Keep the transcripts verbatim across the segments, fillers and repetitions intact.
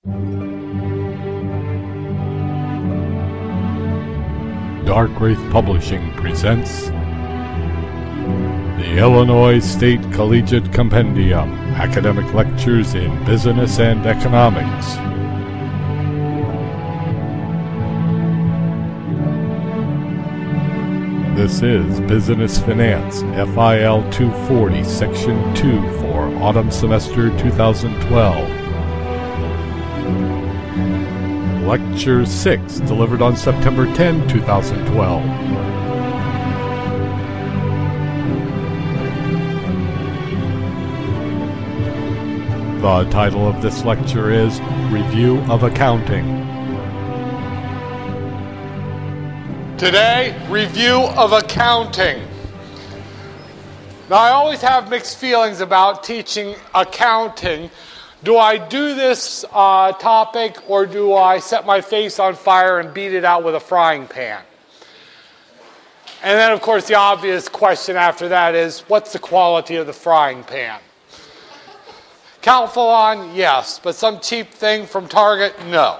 Dark Wraith Publishing presents the Illinois State Collegiate Compendium, Academic Lectures in Business and Economics. This is Business Finance, F I L two forty, Section two for Autumn Semester twenty twelve. Lecture six, delivered on September tenth, twenty twelve. The title of this lecture is Review of Accounting. Today, review of accounting. Now, I always have mixed feelings about teaching accounting. Do I do this uh, topic, or do I set my face on fire and beat it out with a frying pan? And then, of course, the obvious question after that is, what's the quality of the frying pan? Calphalon, yes, but some cheap thing from Target, no.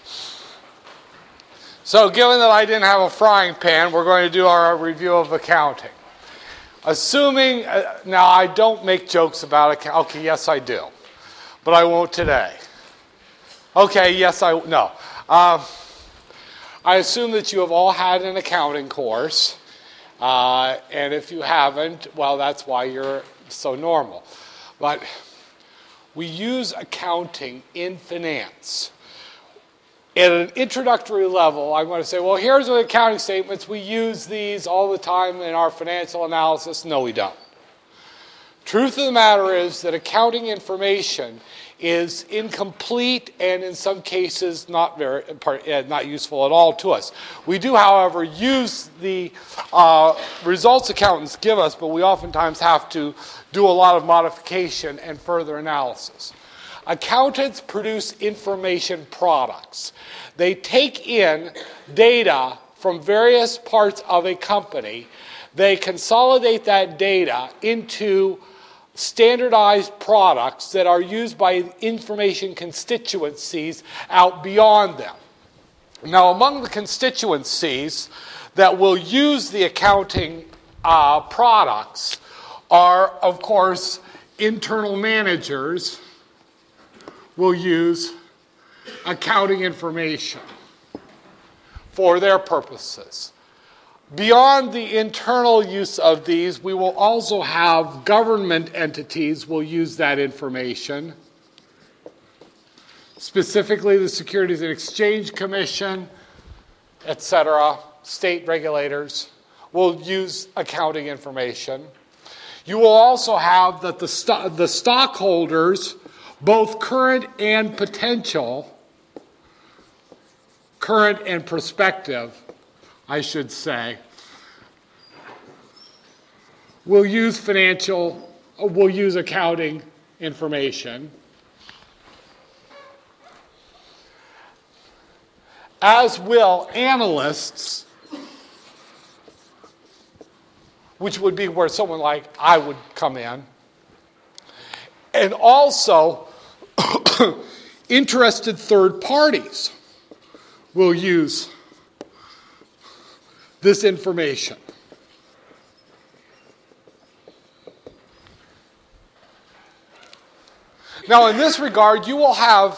So given that I didn't have a frying pan, we're going to do our review of accounting. Assuming, uh, now I don't make jokes about accounting. Okay, yes I do. But I won't today. Okay, yes I, no. Um, I assume that you have all had an accounting course. Uh, and if you haven't, well, that's why you're so normal. But we use accounting in finance. At an introductory level, I'm going to say, well, here's the accounting statements. We use these all the time in our financial analysis. No, we don't. Truth of the matter is that accounting information is incomplete and in some cases not very not useful at all to us. We do, however, use the uh, results accountants give us, but we oftentimes have to do a lot of modification and further analysis. Accountants produce information products. They take in data from various parts of a company. They consolidate that data into standardized products that are used by information constituencies out beyond them. Now, among the constituencies that will use the accounting uh, products are, of course, internal managers will use accounting information for their purposes. Beyond the internal use of these, we will also have government entities will use that information. Specifically, the Securities and Exchange Commission, et cetera, state regulators will use accounting information. You will also have that the, st- the stockholders, both current and potential, current and prospective, I should say, will use financial, will use accounting information. As will analysts, which would be where someone like I would come in. And also, interested third parties will use this information. Now, in this regard, you will have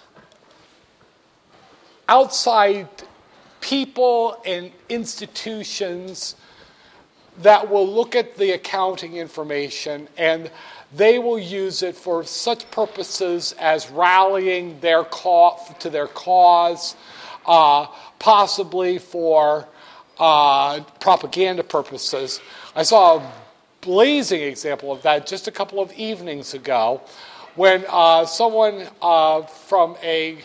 outside people and institutions that will look at the accounting information and they will use it for such purposes as rallying their ca- to their cause, uh, possibly for uh, propaganda purposes. I saw a blazing example of that just a couple of evenings ago when uh, someone uh, from a, I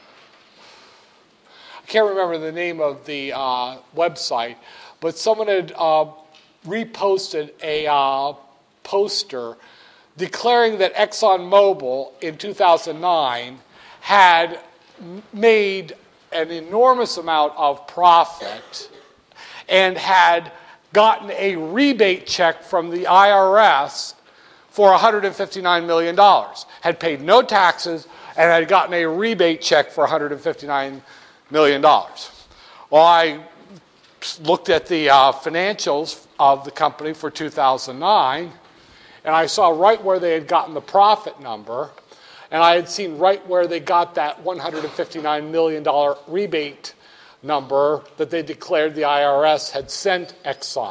can't remember the name of the uh, website, but someone had uh, reposted a uh, poster declaring that ExxonMobil in two thousand nine had made an enormous amount of profit and had gotten a rebate check from the I R S for one hundred fifty-nine million dollars, had paid no taxes, and had gotten a rebate check for one hundred fifty-nine million dollars. Well, I looked at the uh, financials of the company for two thousand nine, and I saw right where they had gotten the profit number, and I had seen right where they got that one hundred fifty-nine million dollars rebate number that they declared the I R S had sent Exxon.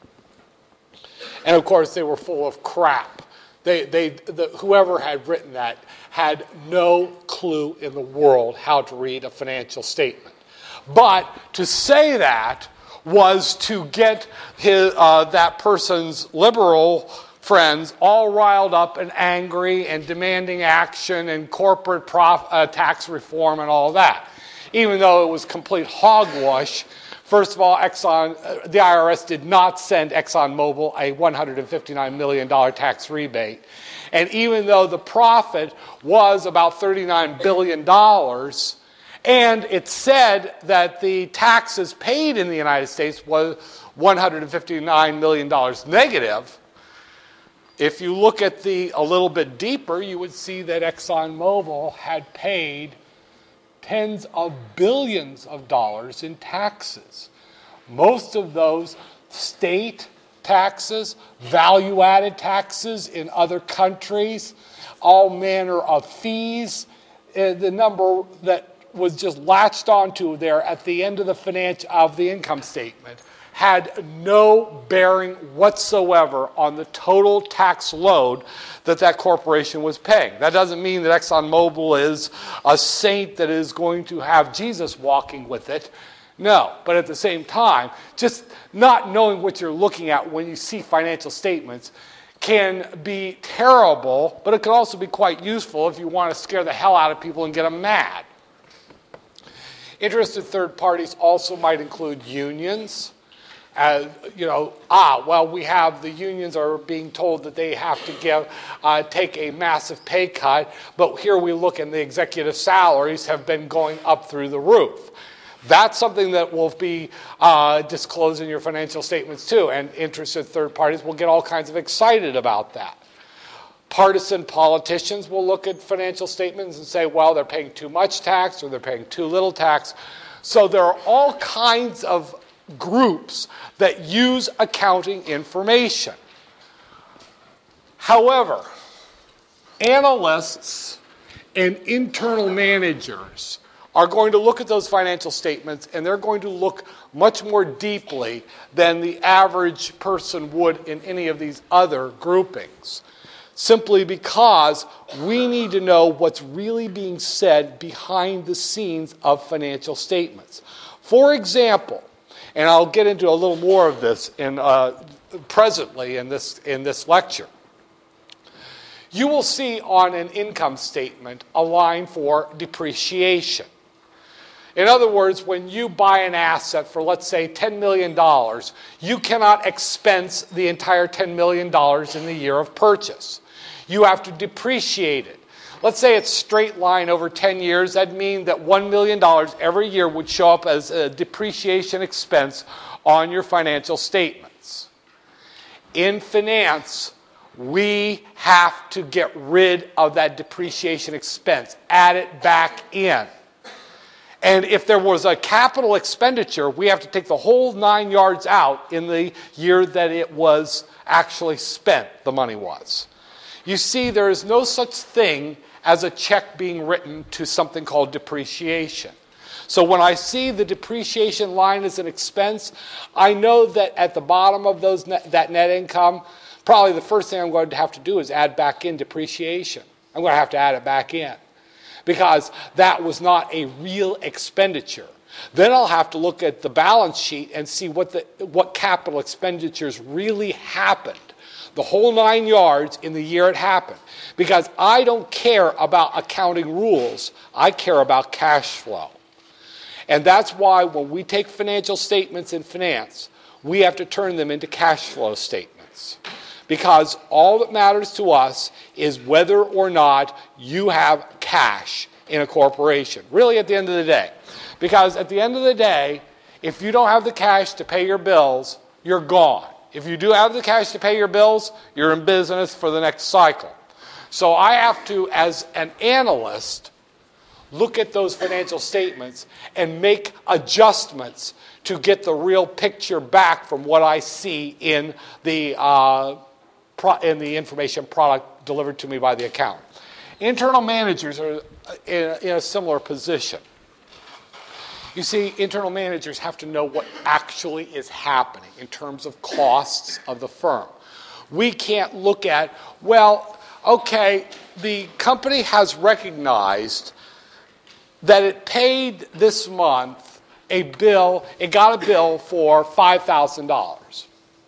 And of course, they were full of crap. They, they, the, whoever had written that had no clue in the world how to read a financial statement. But to say that was to get his, uh, that person's liberal friends all riled up and angry and demanding action and corporate prof, uh, tax reform and all that. Even though it was complete hogwash, first of all, Exxon, uh, the I R S did not send ExxonMobil a one hundred fifty-nine million dollars tax rebate. And even though the profit was about thirty-nine billion dollars, and it said that the taxes paid in the United States was one hundred fifty-nine million dollars negative, if you look at the a little bit deeper, you would see that ExxonMobil had paid tens of billions of dollars in taxes. Most of those state taxes, value-added taxes in other countries, all manner of fees. Uh, the number that was just latched onto there at the end of the financial of the income statement had no bearing whatsoever on the total tax load that that corporation was paying. That doesn't mean that ExxonMobil is a saint that is going to have Jesus walking with it. No, but at the same time, just not knowing what you're looking at when you see financial statements can be terrible, but it can also be quite useful if you want to scare the hell out of people and get them mad. Interested third parties also might include unions. As, you know, ah, well, we have the unions are being told that they have to give, uh, take a massive pay cut, but here we look and the executive salaries have been going up through the roof. That's something that will be uh, disclosed in your financial statements too, and interested third parties will get all kinds of excited about that. Partisan politicians will look at financial statements and say, well, they're paying too much tax or they're paying too little tax. So there are all kinds of groups that use accounting information. However, analysts and internal managers are going to look at those financial statements and they're going to look much more deeply than the average person would in any of these other groupings, simply because we need to know what's really being said behind the scenes of financial statements. For example, and I'll get into a little more of this in, uh, presently in this, in this lecture. You will see on an income statement a line for depreciation. In other words, when you buy an asset for, let's say, ten million dollars, you cannot expense the entire ten million dollars in the year of purchase. You have to depreciate it. Let's say it's straight line over ten years. That'd mean that one million dollars every year would show up as a depreciation expense on your financial statements. In finance, we have to get rid of that depreciation expense, add it back in. And if there was a capital expenditure, we have to take the whole nine yards out in the year that it was actually spent, the money was. You see, there is no such thing as a check being written to something called depreciation. So when I see the depreciation line as an expense, I know that at the bottom of those net, that net income, probably the first thing I'm going to have to do is add back in depreciation. I'm going to have to add it back in because that was not a real expenditure. Then I'll have to look at the balance sheet and see what the what capital expenditures really happened. The whole nine yards in the year it happened. Because I don't care about accounting rules. I care about cash flow. And that's why when we take financial statements in finance, we have to turn them into cash flow statements. Because all that matters to us is whether or not you have cash in a corporation. Really at the end of the day. Because at the end of the day, if you don't have the cash to pay your bills, you're gone. If you do have the cash to pay your bills, you're in business for the next cycle. So I have to, as an analyst, look at those financial statements and make adjustments to get the real picture back from what I see in the, uh, pro- in the information product delivered to me by the accountant. Internal managers are in a, in a similar position. You see, internal managers have to know what actually is happening in terms of costs of the firm. We can't look at, well, okay, the company has recognized that it paid this month a bill, it got a bill for five thousand dollars.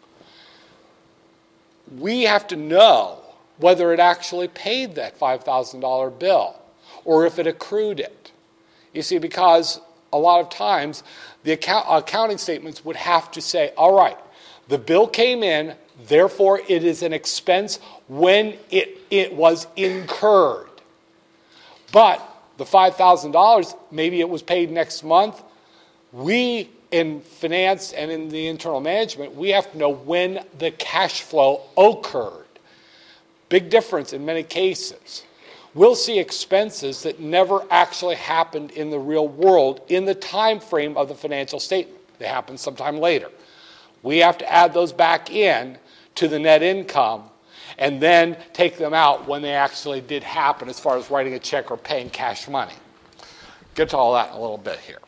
We have to know whether it actually paid that five thousand dollars bill or if it accrued it. You see, because a lot of times the account, accounting statements would have to say, all right, the bill came in, therefore it is an expense when it, it was incurred. But the five thousand dollars, maybe it was paid next month. We, in finance and in the internal management, we have to know when the cash flow occurred. Big difference in many cases. We'll see expenses that never actually happened in the real world in the time frame of the financial statement. They happen sometime later. We have to add those back in to the net income and then take them out when they actually did happen as far as writing a check or paying cash money. Get to all that in a little bit here.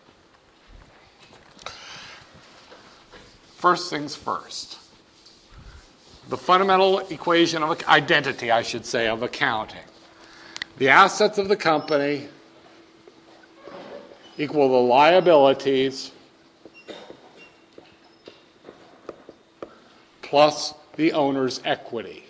First things first. The fundamental equation of identity, I should say, of accounting. The assets of the company equal the liabilities plus the owner's equity.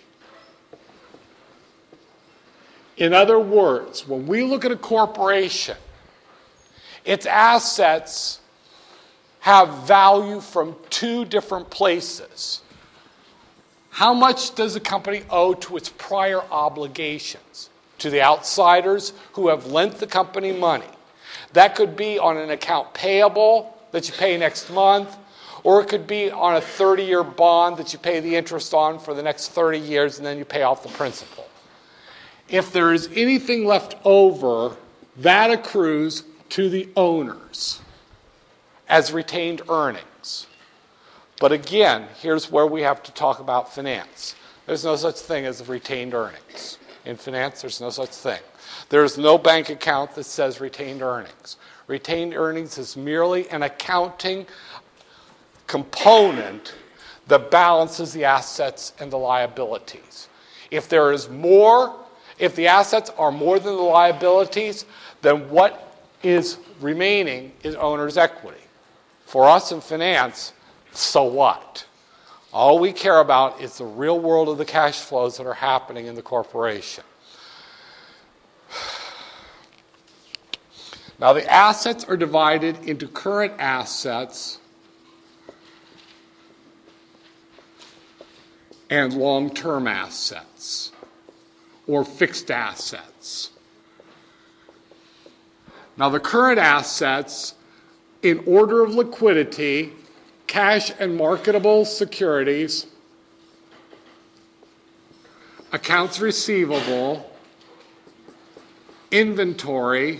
In other words, when we look at a corporation, its assets have value from two different places. How much does a company owe to its prior obligations? To the outsiders who have lent the company money. That could be on an account payable that you pay next month, or it could be on a thirty-year bond that you pay the interest on for the next thirty years and then you pay off the principal. If there is anything left over, that accrues to the owners as retained earnings. But again, here's where we have to talk about finance. There's no such thing as retained earnings. In finance, there's no such thing. There's no bank account that says retained earnings. Retained earnings is merely an accounting component that balances the assets and the liabilities. If there is more, if the assets are more than the liabilities, then what is remaining is owner's equity. For us in finance, so what? All we care about is the real world of the cash flows that are happening in the corporation. Now, the assets are divided into current assets and long-term assets, or fixed assets. Now, the current assets, in order of liquidity, cash and marketable securities, accounts receivable, inventory,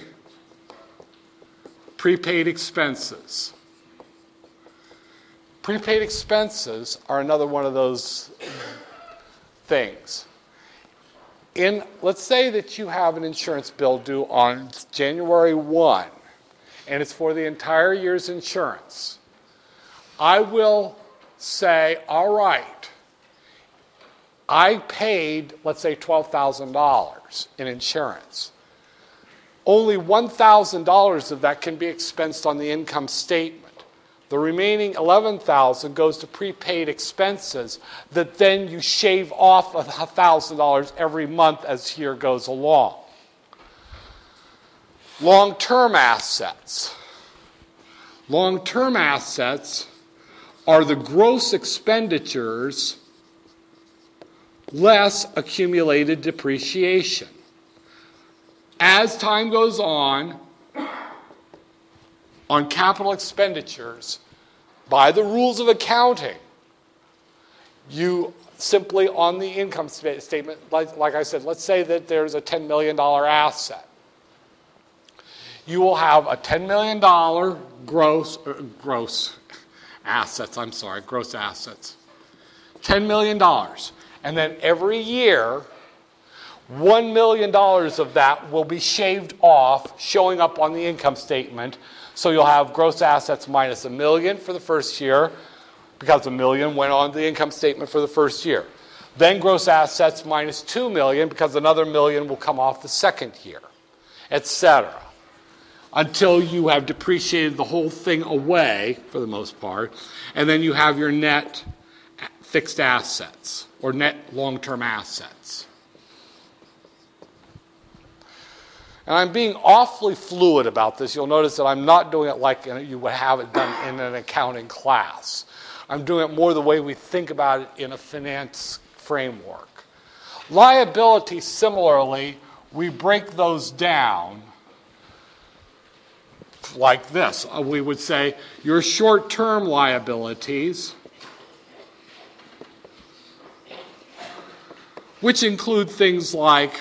prepaid expenses. Prepaid expenses are another one of those things. In, let's say that you have an insurance bill due on January first, and it's for the entire year's insurance. I will say, all right, I paid, let's say, twelve thousand dollars in insurance. Only one thousand dollars of that can be expensed on the income statement. The remaining eleven thousand dollars goes to prepaid expenses that then you shave off one thousand dollars every month as the year goes along. Long-term assets. Long-term assets are the gross expenditures less accumulated depreciation. As time goes on, on capital expenditures, by the rules of accounting, you simply on the income statement, like, like I said, let's say that there's a ten million dollars asset. you will have a ten million dollars gross, uh, gross assets, I'm sorry, gross assets. ten million dollars. And then every year, one million dollars of that will be shaved off, showing up on the income statement. So you'll have gross assets minus a million for the first year, because a million went on the income statement for the first year. Then gross assets minus two million, because another million will come off the second year, et cetera, until you have depreciated the whole thing away, for the most part, and then you have your net fixed assets, or net long-term assets. And I'm being awfully fluid about this. You'll notice that I'm not doing it like you would have it done in an accounting class. I'm doing it more the way we think about it in a finance framework. Liabilities, similarly, we break those down like this. We would say your short-term liabilities, which include things like,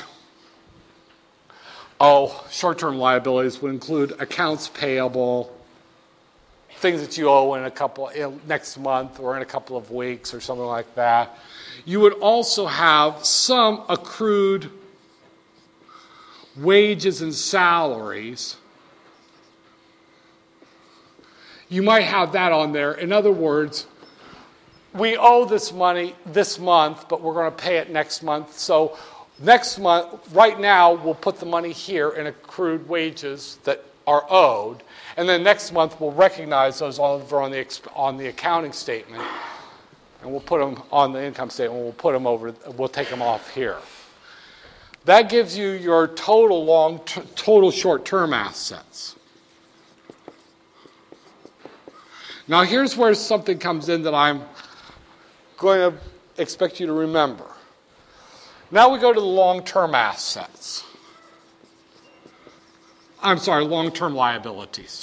oh, short-term liabilities would include accounts payable, things that you owe in a couple in next month or in a couple of weeks or something like that. You would also have some accrued wages and salaries. You might have that on there. In other words, we owe this money this month, but we're going to pay it next month. So next month, right now, we'll put the money here in accrued wages that are owed. And then next month, we'll recognize those over on the, on the accounting statement. And we'll put them on the income statement. We'll put them over, we'll take them off here. That gives you your total long, t- total short-term assets. Now, here's where something comes in that I'm going to expect you to remember. Now we go to the long-term assets. I'm sorry, long-term liabilities.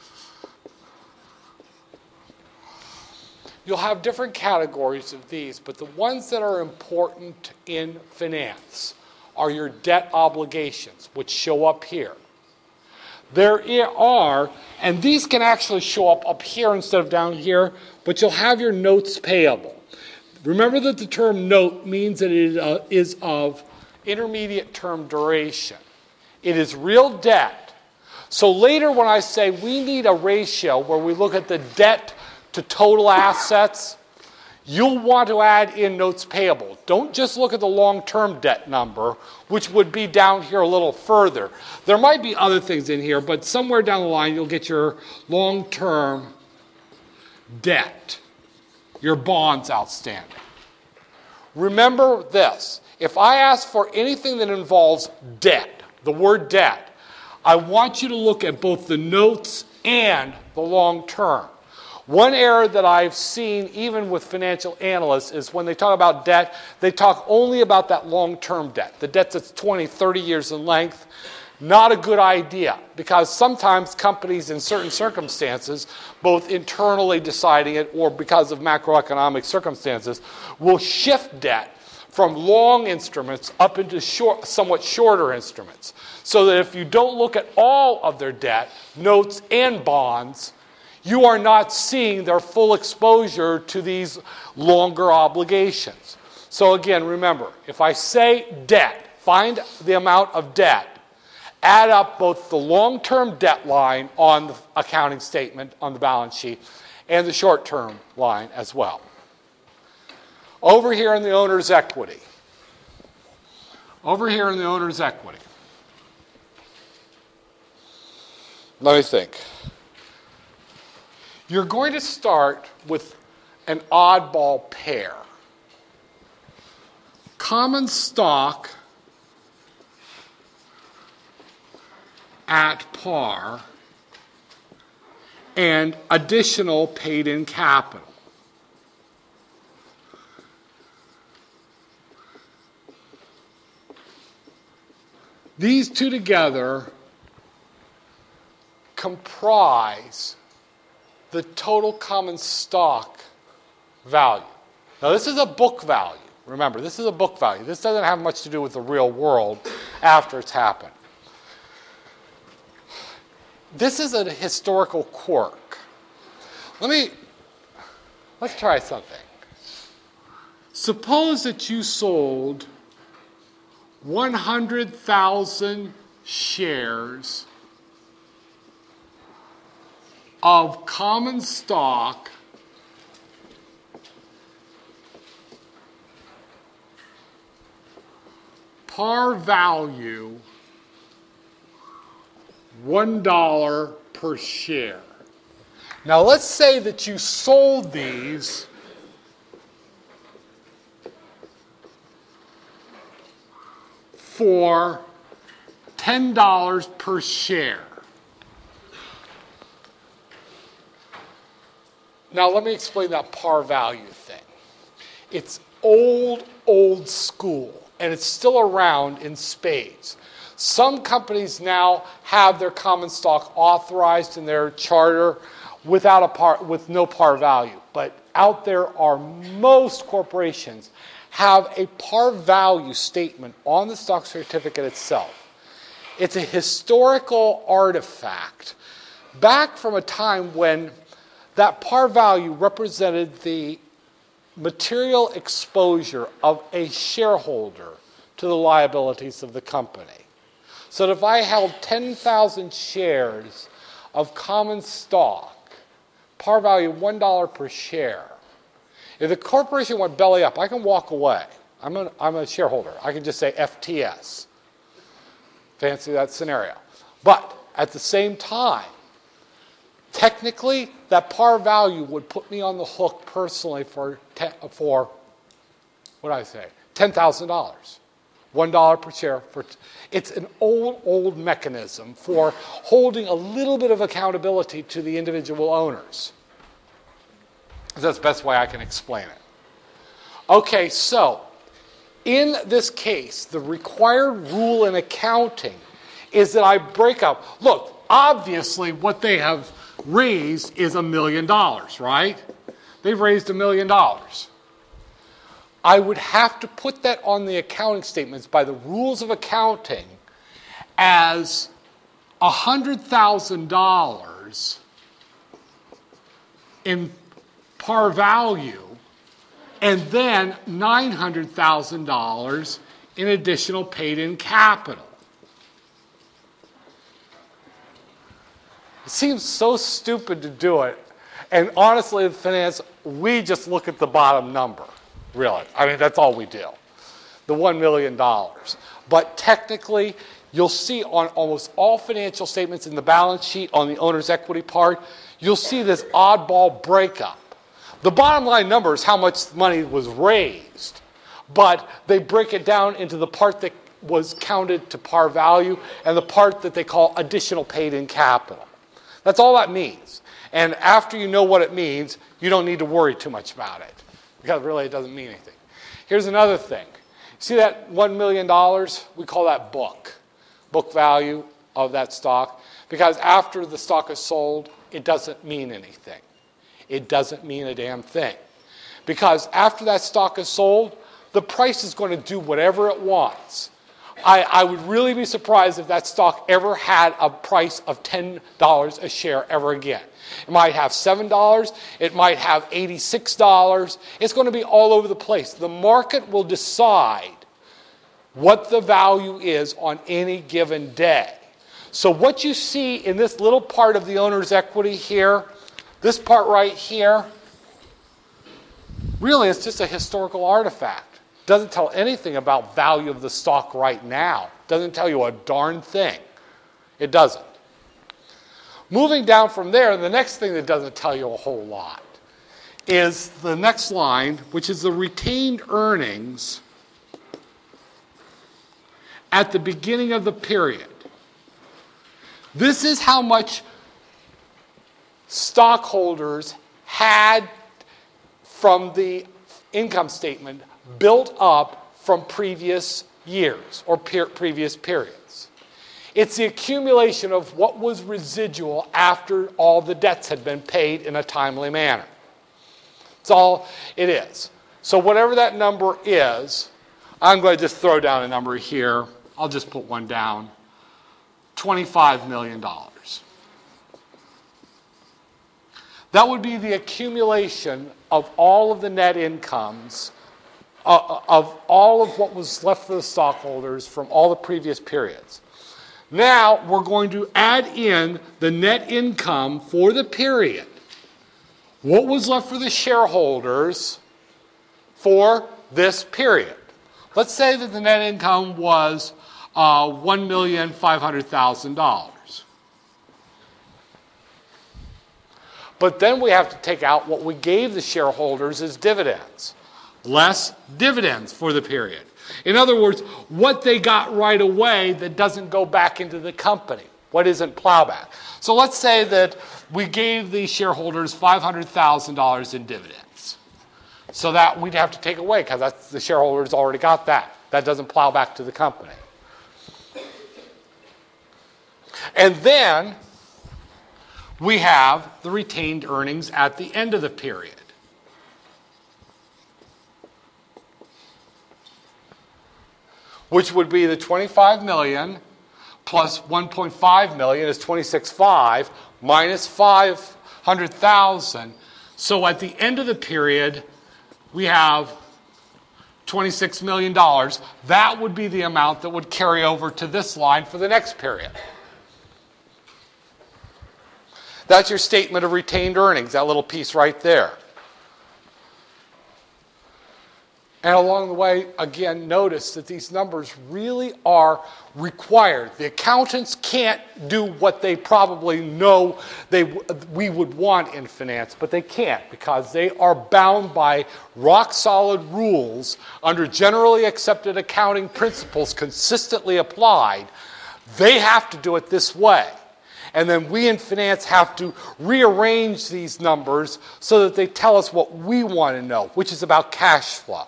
You'll have different categories of these, but the ones that are important in finance are your debt obligations, which show up here. There are, and these can actually show up up here instead of down here, but you'll have your notes payable. Remember that the term note means that it uh, is of intermediate term duration. It is real debt. So later when I say we need a ratio where we look at the debt to total assets, you'll want to add in notes payable. Don't just look at the long-term debt number, which would be down here a little further. There might be other things in here, but somewhere down the line you'll get your long-term debt, your bonds outstanding. Remember this. If I ask for anything that involves debt, the word debt, I want you to look at both the notes and the long term. One error that I've seen even with financial analysts is when they talk about debt, they talk only about that long-term debt, the debt that's twenty, thirty years in length. Not a good idea, because sometimes companies in certain circumstances, both internally deciding it or because of macroeconomic circumstances, will shift debt from long instruments up into short, somewhat shorter instruments. So that if you don't look at all of their debt, notes and bonds, you are not seeing their full exposure to these longer obligations. So again, remember, if I say debt, find the amount of debt, add up both the long-term debt line on the accounting statement on the balance sheet and the short-term line as well. Over here in the owner's equity. Over here in the owner's equity. Let me think. You're going to start with an oddball pair. Common stock at par and additional paid-in capital. These two together comprise the total common stock value. Now, this is a book value. Remember, this is a book value. This doesn't have much to do with the real world after it's happened. this is a historical quirk. Let me, let's try something. Suppose that you sold one hundred thousand shares of common stock par value one dollar per share. Now let's say that you sold these for ten dollars per share. Now let me explain that par value thing. It's old, old school, and it's still around in spades. Some companies now have their common stock authorized in their charter without a par, with no par value. But out there are most corporations have a par value statement on the stock certificate itself. It's a historical artifact back from a time when that par value represented the material exposure of a shareholder to the liabilities of the company. So that if I held ten thousand shares of common stock, par value one dollar per share, if the corporation went belly up, I can walk away. I'm a, I'm a shareholder. I can just say F T S. Fancy that scenario. But at the same time, technically, that par value would put me on the hook personally for, ten, for what did I say, ten thousand dollars. one dollar per share. For t- it's an old, old mechanism for holding a little bit of accountability to the individual owners. That's the best way I can explain it. Okay, so in this case, the required rule in accounting is that I break up. Look, obviously what they have raised is a million dollars, right? They've raised a million dollars. I would have to put that on the accounting statements by the rules of accounting as one hundred thousand dollars in par value and then nine hundred thousand dollars in additional paid-in capital. It seems so stupid to do it. And honestly, in finance, we just look at the bottom number. Really. I mean, that's all we do. The one million dollars. But technically, you'll see on almost all financial statements in the balance sheet on the owner's equity part, you'll see this oddball breakup. The bottom line number is how much money was raised. But they break it down into the part that was counted to par value and the part that they call additional paid-in capital. That's all that means. And after you know what it means, you don't need to worry too much about it. Because really it doesn't mean anything. Here's another thing. See that one million dollars? We call that book. Book value of that stock. Because after the stock is sold, it doesn't mean anything. It doesn't mean a damn thing. Because after that stock is sold, the price is going to do whatever it wants. I, I would really be surprised if that stock ever had a price of ten dollars a share ever again. It might have seven dollars. It might have eighty-six dollars. It's going to be all over the place. The market will decide what the value is on any given day. So what you see in this little part of the owner's equity here, this part right here, really it's just a historical artifact. Doesn't tell anything about value of the stock right now. Doesn't tell you a darn thing. It doesn't. Moving down from there, the next thing that doesn't tell you a whole lot is the next line, which is the retained earnings at the beginning of the period. This is how much stockholders had from the income statement built up from previous years or per- previous periods. It's the accumulation of what was residual after all the debts had been paid in a timely manner. That's all it is. So whatever that number is, I'm going to just throw down a number here. I'll just put one down. twenty-five million dollars. That would be the accumulation of all of the net incomes, uh, of all of what was left for the stockholders from all the previous periods. Now we're going to add in the net income for the period. What was left for the shareholders for this period? Let's say that the net income was uh, one million five hundred thousand dollars. But then we have to take out what we gave the shareholders as dividends, less dividends for the period. In other words, what they got right away that doesn't go back into the company, what isn't plowback. So let's say that we gave the shareholders five hundred thousand dollars in dividends. So that we'd have to take away because that's the shareholders already got that. That doesn't plow back to the company. And then we have the retained earnings at the end of the period. Which would be the twenty-five million dollars plus one point five million dollars is twenty-six point five minus five hundred thousand dollars. So at the end of the period, we have twenty-six million dollars. That would be the amount that would carry over to this line for the next period. That's your statement of retained earnings, that little piece right there. And along the way, again, notice that these numbers really are required. The accountants can't do what they probably know they, we would want in finance, but they can't because they are bound by rock-solid rules under generally accepted accounting principles consistently applied. They have to do it this way. And then we in finance have to rearrange these numbers so that they tell us what we want to know, which is about cash flow.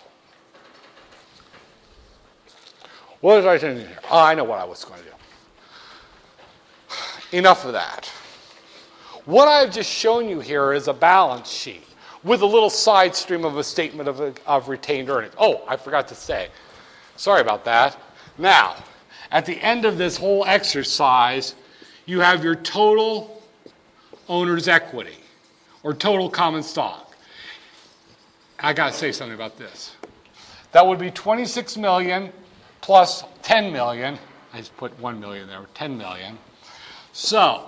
What was I saying here? Oh, I know what I was going to do. Enough of that. What I've just shown you here is a balance sheet with a little side stream of a statement of, of retained earnings. Oh, I forgot to say. Sorry about that. Now, at the end of this whole exercise, you have your total owner's equity or total common stock. I got to say something about this. That would be twenty-six million dollars plus ten million dollars. I just put one million dollars there, ten million dollars. So,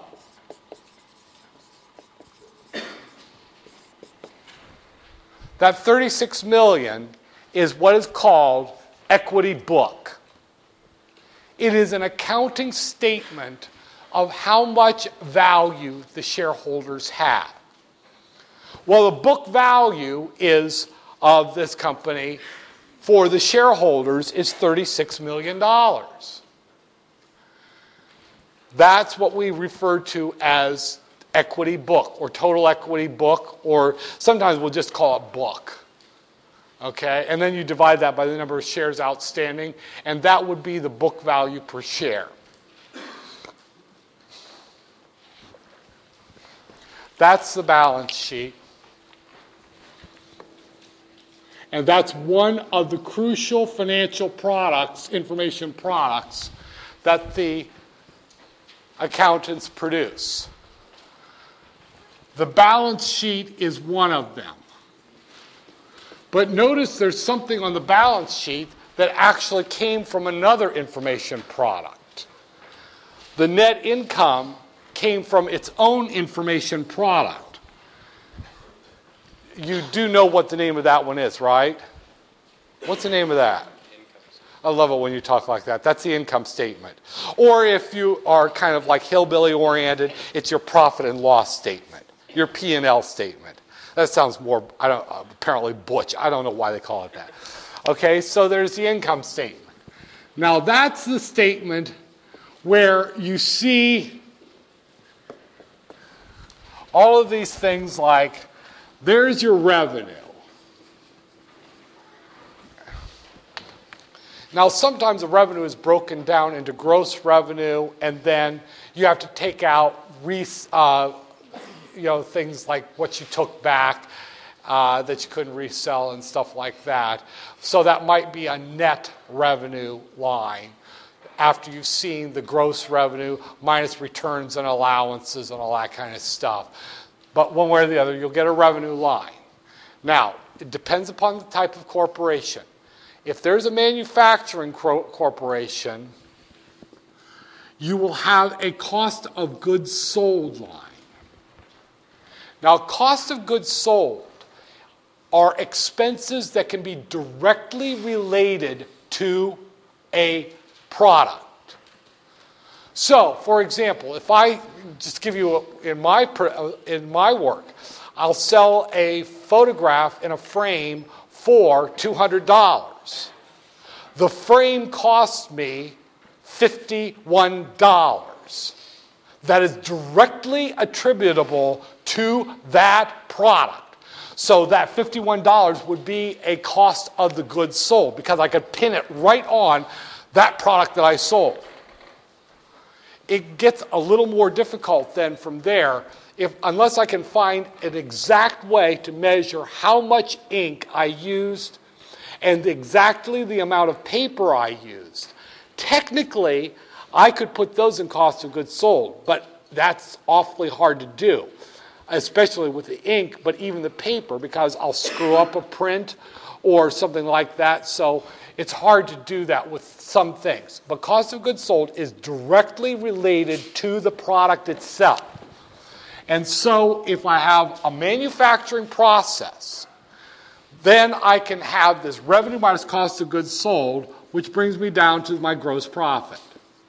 that thirty-six million dollars is what is called equity book. It is an accounting statement of how much value the shareholders have. Well, the book value is of this company for the shareholders is thirty-six million dollars. That's what we refer to as equity book or total equity book, or sometimes we'll just call it book. Okay, and then you divide that by the number of shares outstanding, and that would be the book value per share. That's the balance sheet. And that's one of the crucial financial products, information products, that the accountants produce. The balance sheet is one of them. But notice there's something on the balance sheet that actually came from another information product. The net income came from its own information product. You do know what the name of that one is, right? What's the name of that? I love it when you talk like that. That's the income statement. Or if you are kind of like hillbilly oriented, it's your profit and loss statement, your P and L statement. That sounds more, I don't, uh, apparently butch. I don't know why they call it that. Okay, so there's the income statement. Now that's the statement where you see all of these things like, there's your revenue. Now, sometimes the revenue is broken down into gross revenue, and then you have to take out uh, you know, things like what you took back uh, that you couldn't resell and stuff like that. So that might be a net revenue line after you've seen the gross revenue minus returns and allowances and all that kind of stuff. But one way or the other, you'll get a revenue line. Now, it depends upon the type of corporation. If there's a manufacturing corporation, you will have a cost of goods sold line. Now, cost of goods sold are expenses that can be directly related to a product. So, for example, if I just give you a, in my in my work, I'll sell a photograph in a frame for two hundred dollars. The frame costs me fifty-one dollars. That is directly attributable to that product. So that fifty-one dollars would be a cost of the goods sold because I could pin it right on that product that I sold. It gets a little more difficult then from there if unless I can find an exact way to measure how much ink I used and exactly the amount of paper I used. Technically, I could put those in cost of goods sold, but that's awfully hard to do, especially with the ink, but even the paper, because I'll screw up a print or something like that. So it's hard to do that with some things. But cost of goods sold is directly related to the product itself. And so if I have a manufacturing process, then I can have this revenue minus cost of goods sold, which brings me down to my gross profit.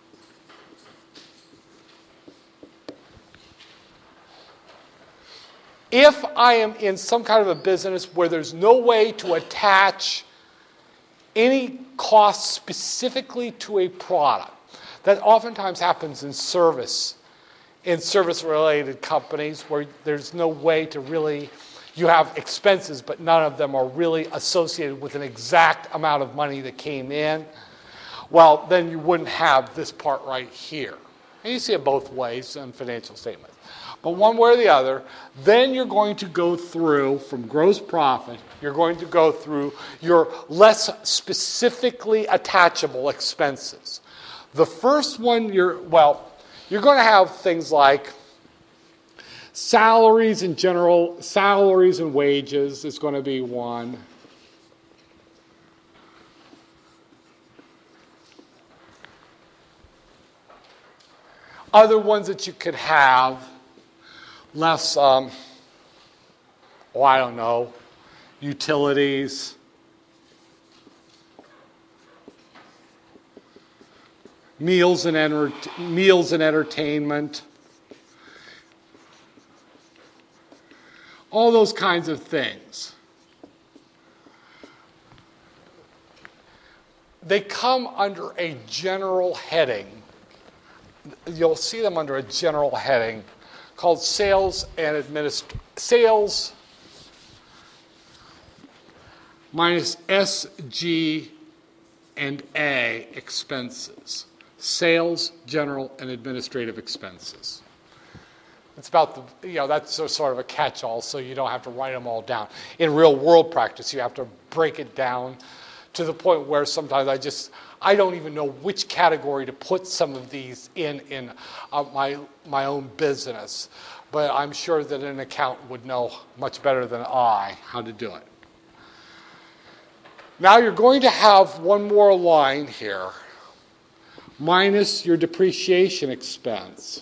If I am in some kind of a business where there's no way to attach any cost specifically to a product, that oftentimes happens in service, in service-related companies where there's no way to really, you have expenses, but none of them are really associated with an exact amount of money that came in. Well, then you wouldn't have this part right here. And you see it both ways in financial statements. But one way or the other, then you're going to go through, from gross profit, you're going to go through your less specifically attachable expenses. The first one, you're, well, you're going to have things like salaries in general, salaries and wages is going to be one. Other ones that you could have, less, um, oh, I don't know, utilities, meals and, enter- meals and entertainment, all those kinds of things. They come under a general heading. You'll see them under a general heading called sales and administ- sales minus S G and A expenses. Sales, general, and administrative expenses. It's about the, you know, that's sort of a catch-all, so you don't have to write them all down. In real world practice, you have to break it down to the point where sometimes I just, I don't even know which category to put some of these in in uh, my my own business. But I'm sure that an accountant would know much better than I how to do it. Now you're going to have one more line here, minus your depreciation expense,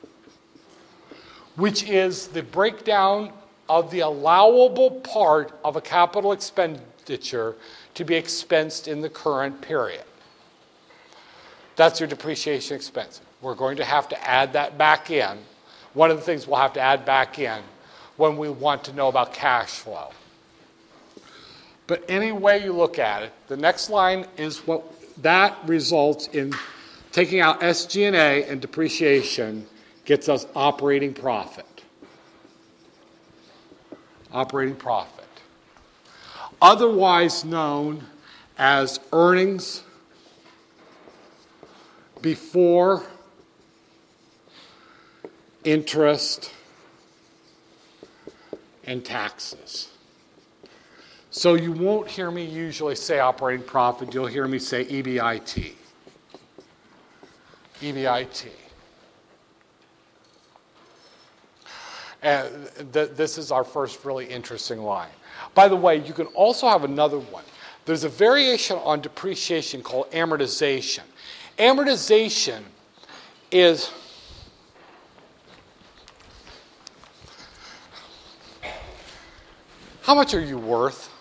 which is the breakdown of the allowable part of a capital expenditure to be expensed in the current period. That's your depreciation expense. We're going to have to add that back in. One of the things we'll have to add back in when we want to know about cash flow. But any way you look at it, the next line is what that results in taking out S G and A and depreciation gets us operating profit. Operating profit. Otherwise known as earnings before interest and taxes. So you won't hear me usually say operating profit. You'll hear me say E B I T. E B I T. And th- this is our first really interesting line. By the way, you can also have another one. There's a variation on depreciation called amortization. Amortization is how much are you worth?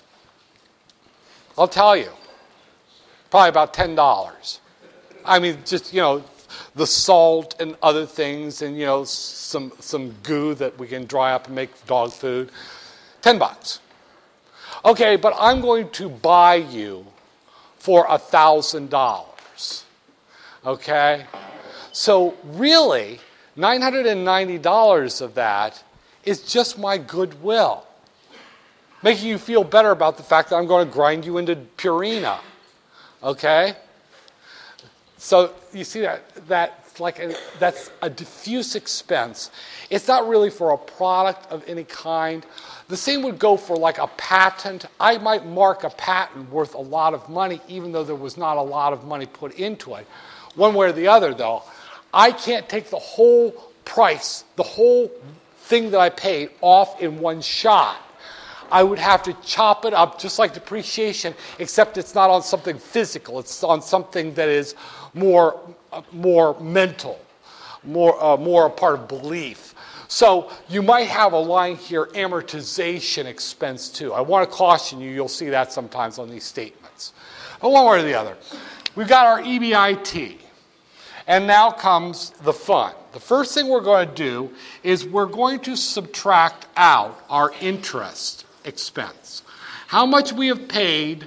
I'll tell you. Probably about ten dollars. I mean, just, you know, the salt and other things and, you know, some some goo that we can dry up and make dog food. ten bucks. Okay, but I'm going to buy you for one thousand dollars. Okay? So really, nine hundred ninety dollars of that is just my goodwill. Making you feel better about the fact that I'm going to grind you into Purina. Okay? So you see that that's like a, that's a diffuse expense. It's not really for a product of any kind. The same would go for like a patent. I might mark a patent worth a lot of money even though there was not a lot of money put into it. One way or the other though, I can't take the whole price, the whole thing that I paid off in one shot. I would have to chop it up just like depreciation, except it's not on something physical. It's on something that is more, uh, more mental, more, uh, more a part of belief. So you might have a line here, amortization expense too. I want to caution you, you'll see that sometimes on these statements. But one way or the other. We've got our E B I T. And now comes the fun. The first thing we're going to do is we're going to subtract out our interest expense. How much we have paid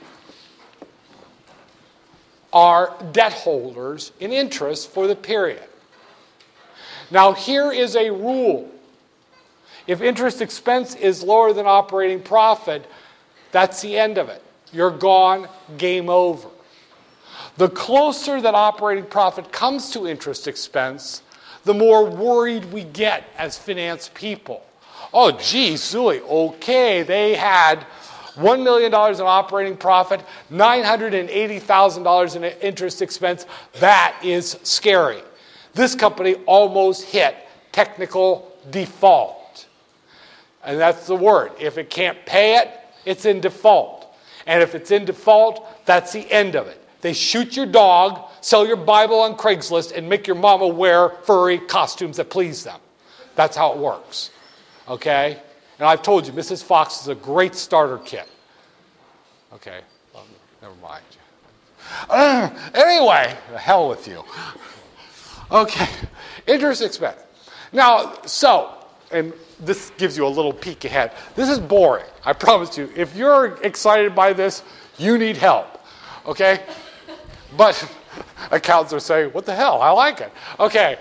our debt holders in interest for the period. Now here is a rule. If interest expense is lower than operating profit, that's the end of it. You're gone, game over. The closer that operating profit comes to interest expense, the more worried we get as finance people. Oh, gee, Zooey, okay, they had one million dollars in operating profit, nine hundred eighty thousand dollars in interest expense. That is scary. This company almost hit technical default. And that's the word. If it can't pay it, it's in default. And if it's in default, that's the end of it. They shoot your dog, sell your Bible on Craigslist, and make your mama wear furry costumes that please them. That's how it works. Okay? And I've told you, Missus Fox is a great starter kit. Okay, well, never mind. Uh, anyway, the hell with you. Okay, interest expense. Now, so, and this gives you a little peek ahead. This is boring, I promise you. If you're excited by this, you need help. Okay? But accountants are saying, what the hell? I like it. Okay.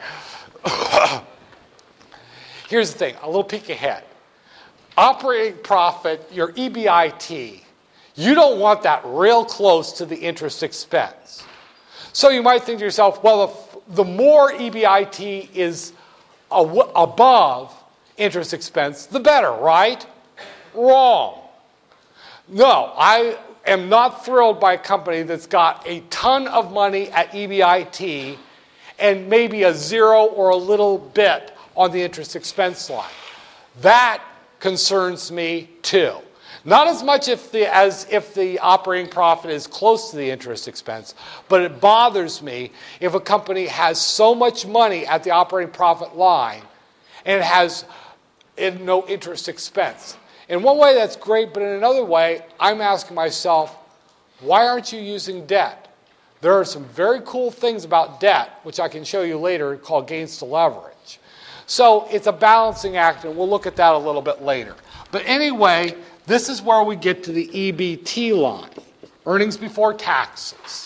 Here's the thing, a little peek ahead. Operating profit, your E B I T, you don't want that real close to the interest expense. So you might think to yourself, well, the, the more E B I T is a, above interest expense, the better, right? Wrong. No, I am not thrilled by a company that's got a ton of money at E B I T and maybe a zero or a little bit on the interest expense line. That concerns me too. Not as much if the, as if the operating profit is close to the interest expense, but it bothers me if a company has so much money at the operating profit line and it has no interest expense. In one way, that's great, but in another way, I'm asking myself, why aren't you using debt? There are some very cool things about debt, which I can show you later, called gains to leverage. So it's a balancing act, and we'll look at that a little bit later. But anyway, this is where we get to the E B T line, earnings before taxes.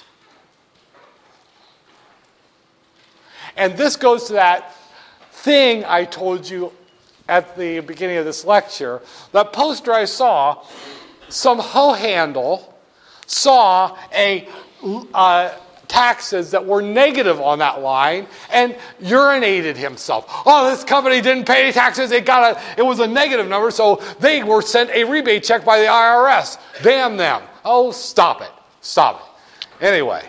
And this goes to that thing I told you at the beginning of this lecture. That poster I saw, some hoe handle saw a uh, taxes that were negative on that line and urinated himself. Oh, this company didn't pay any taxes. It got a, it was a negative number, so they were sent a rebate check by the I R S. Damn them. Oh, stop it. Stop it. Anyway.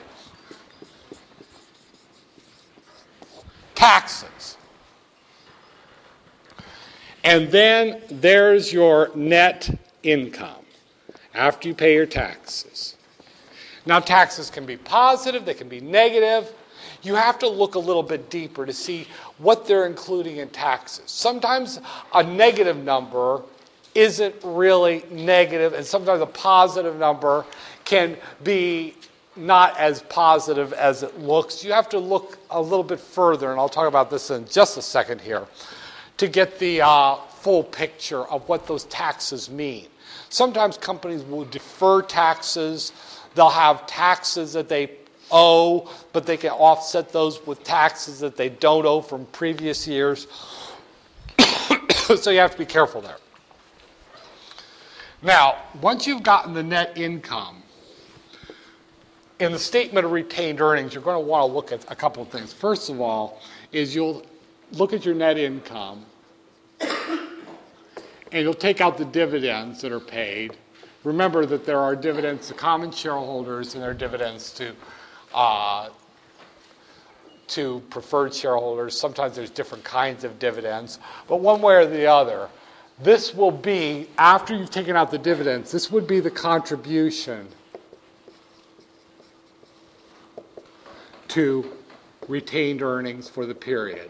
Taxes. And then there's your net income after you pay your taxes. Now, taxes can be positive, they can be negative. You have to look a little bit deeper to see what they're including in taxes. Sometimes a negative number isn't really negative, and sometimes a positive number can be not as positive as it looks. You have to look a little bit further, and I'll talk about this in just a second here, to get the uh, full picture of what those taxes mean. Sometimes companies will defer taxes. They'll have taxes that they owe, but they can offset those with taxes that they don't owe from previous years. So you have to be careful there. Now, once you've gotten the net income, in the statement of retained earnings, you're going to want to look at a couple of things. First of all, is you'll look at your net income, and you'll take out the dividends that are paid. Remember that there are dividends to common shareholders and there are dividends to uh, to preferred shareholders. Sometimes there's different kinds of dividends, but one way or the other, this will be, after you've taken out the dividends, this would be the contribution to retained earnings for the period.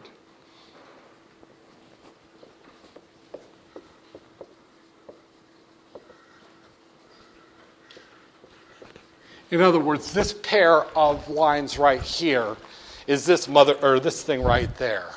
In other words, this pair of lines right here is this mother or this thing right there.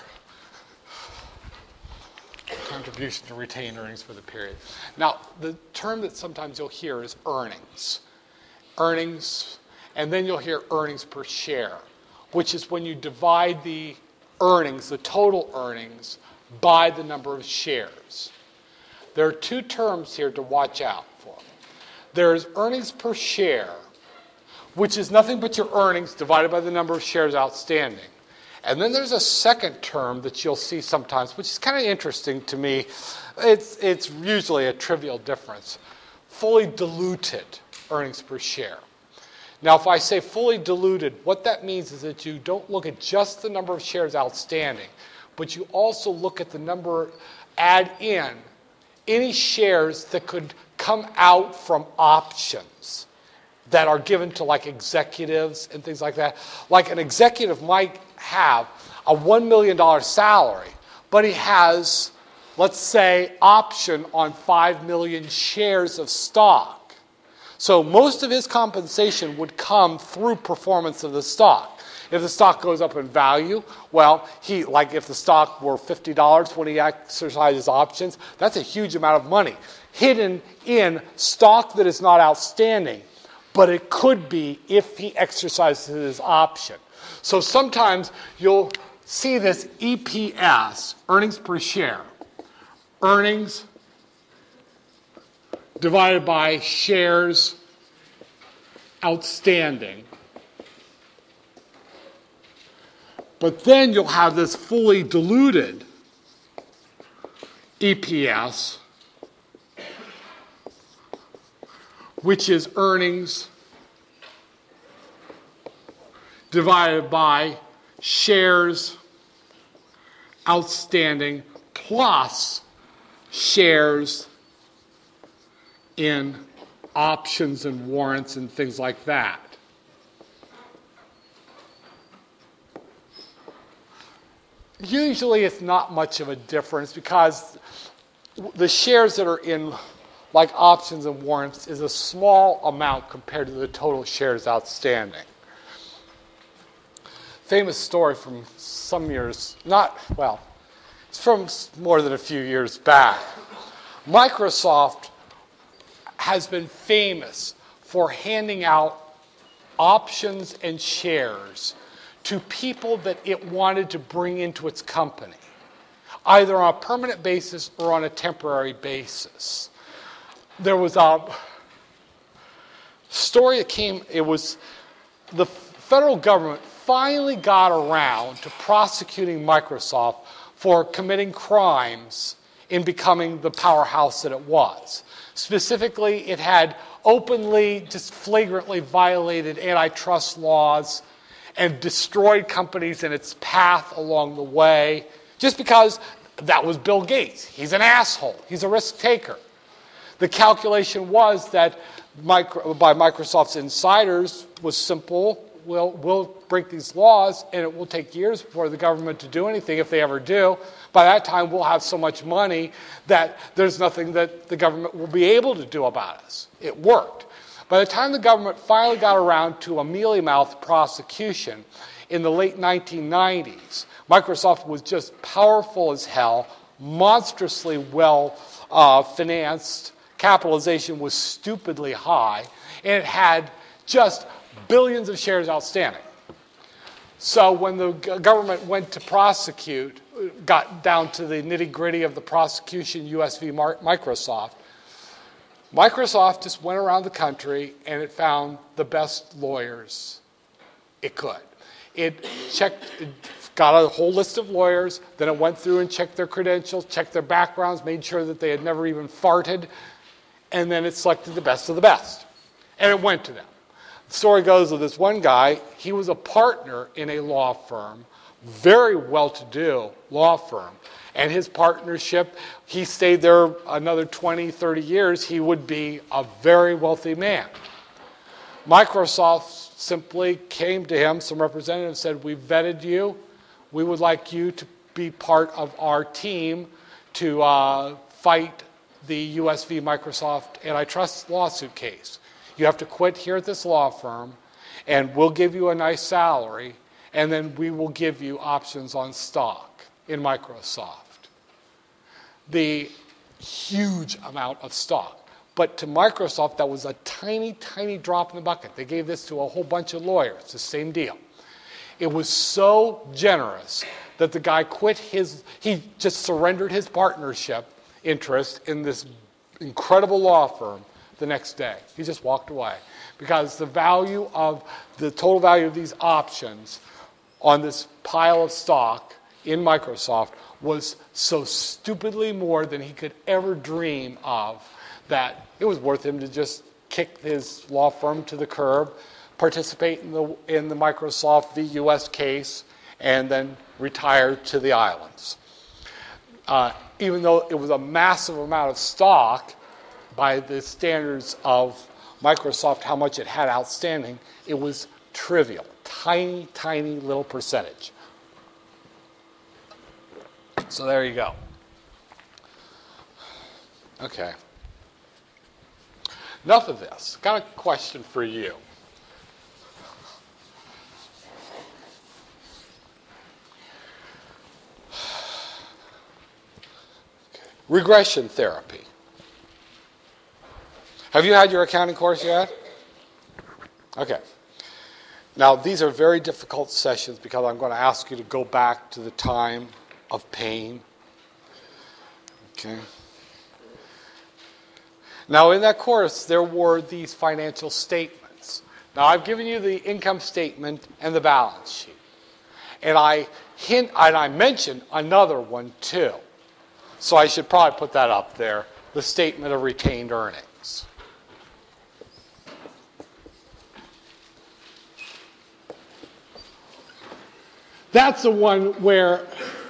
Contribution to retained earnings for the period. Now, the term that sometimes you'll hear is earnings. Earnings, and then you'll hear earnings per share, which is when you divide the earnings, the total earnings, by the number of shares. There are two terms here to watch out for. There's earnings per share, which is nothing but your earnings divided by the number of shares outstanding. And then there's a second term that you'll see sometimes, which is kind of interesting to me. It's, it's usually a trivial difference. Fully diluted earnings per share. Now, if I say fully diluted, what that means is that you don't look at just the number of shares outstanding, but you also look at the number, add in any shares that could come out from options that are given to like executives and things like that. Like an executive might have a one million dollars salary, but he has, let's say, option on five million shares of stock. So most of his compensation would come through performance of the stock. If the stock goes up in value, well, he like if the stock were fifty dollars when he exercises options, that's a huge amount of money hidden in stock that is not outstanding. But it could be if he exercises his option. So sometimes you'll see this E P S, earnings per share. Earnings divided by shares outstanding. But then you'll have this fully diluted E P S, which is earnings divided by shares outstanding plus shares in options and warrants and things like that. Usually it's not much of a difference because the shares that are in like options and warrants is a small amount compared to the total shares outstanding. Famous story from some years, not, well, it's from more than a few years back. Microsoft has been famous for handing out options and shares to people that it wanted to bring into its company, either on a permanent basis or on a temporary basis. There was a story that came, it was the federal government finally got around to prosecuting Microsoft for committing crimes in becoming the powerhouse that it was. Specifically, it had openly, just flagrantly violated antitrust laws and destroyed companies in its path along the way, just because that was Bill Gates. He's an asshole. He's a risk taker. The calculation was that micro, by Microsoft's insiders was simple. We'll, we'll break these laws, and it will take years for the government to do anything if they ever do. By that time, we'll have so much money that there's nothing that the government will be able to do about us. It worked. By the time the government finally got around to a mealy-mouthed prosecution in the late nineteen nineties, Microsoft was just powerful as hell, monstrously well uh, financed, capitalization was stupidly high, and it had just billions of shares outstanding. So when the government went to prosecute, got down to the nitty-gritty of the prosecution, U S v. Microsoft, Microsoft just went around the country and it found the best lawyers it could. It checked, it got a whole list of lawyers, then it went through and checked their credentials, checked their backgrounds, made sure that they had never even farted, and then it selected the best of the best. And it went to them. The story goes of this one guy, he was a partner in a law firm, very well-to-do law firm. And his partnership, he stayed there another twenty, thirty years, he would be a very wealthy man. Microsoft simply came to him, some representatives said, "We've vetted you. We would like you to be part of our team to uh, fight the U S v. Microsoft antitrust lawsuit case. You have to quit here at this law firm, and we'll give you a nice salary, and then we will give you options on stock in Microsoft." The huge amount of stock. But to Microsoft, that was a tiny, tiny drop in the bucket. They gave this to a whole bunch of lawyers, the same deal. It was so generous that the guy quit his, he just surrendered his partnership interest in this incredible law firm the next day. He just walked away because the value of, the total value of these options on this pile of stock in Microsoft was so stupidly more than he could ever dream of that it was worth him to just kick his law firm to the curb, participate in the, in the Microsoft v. U S case, and then retire to the islands. Uh, even though it was a massive amount of stock by the standards of Microsoft, how much it had outstanding, it was trivial, tiny, tiny little percentage. So there you go. Okay. Enough of this. Got a question for you. Okay. Regression therapy. Have you had your accounting course yet? Okay. Now, these are very difficult sessions because I'm going to ask you to go back to the time of pain. Okay. Now, in that course, there were these financial statements. Now, I've given you the income statement and the balance sheet. And I hint, and I mentioned another one too. So I should probably put that up there, the statement of retained earnings. That's the one where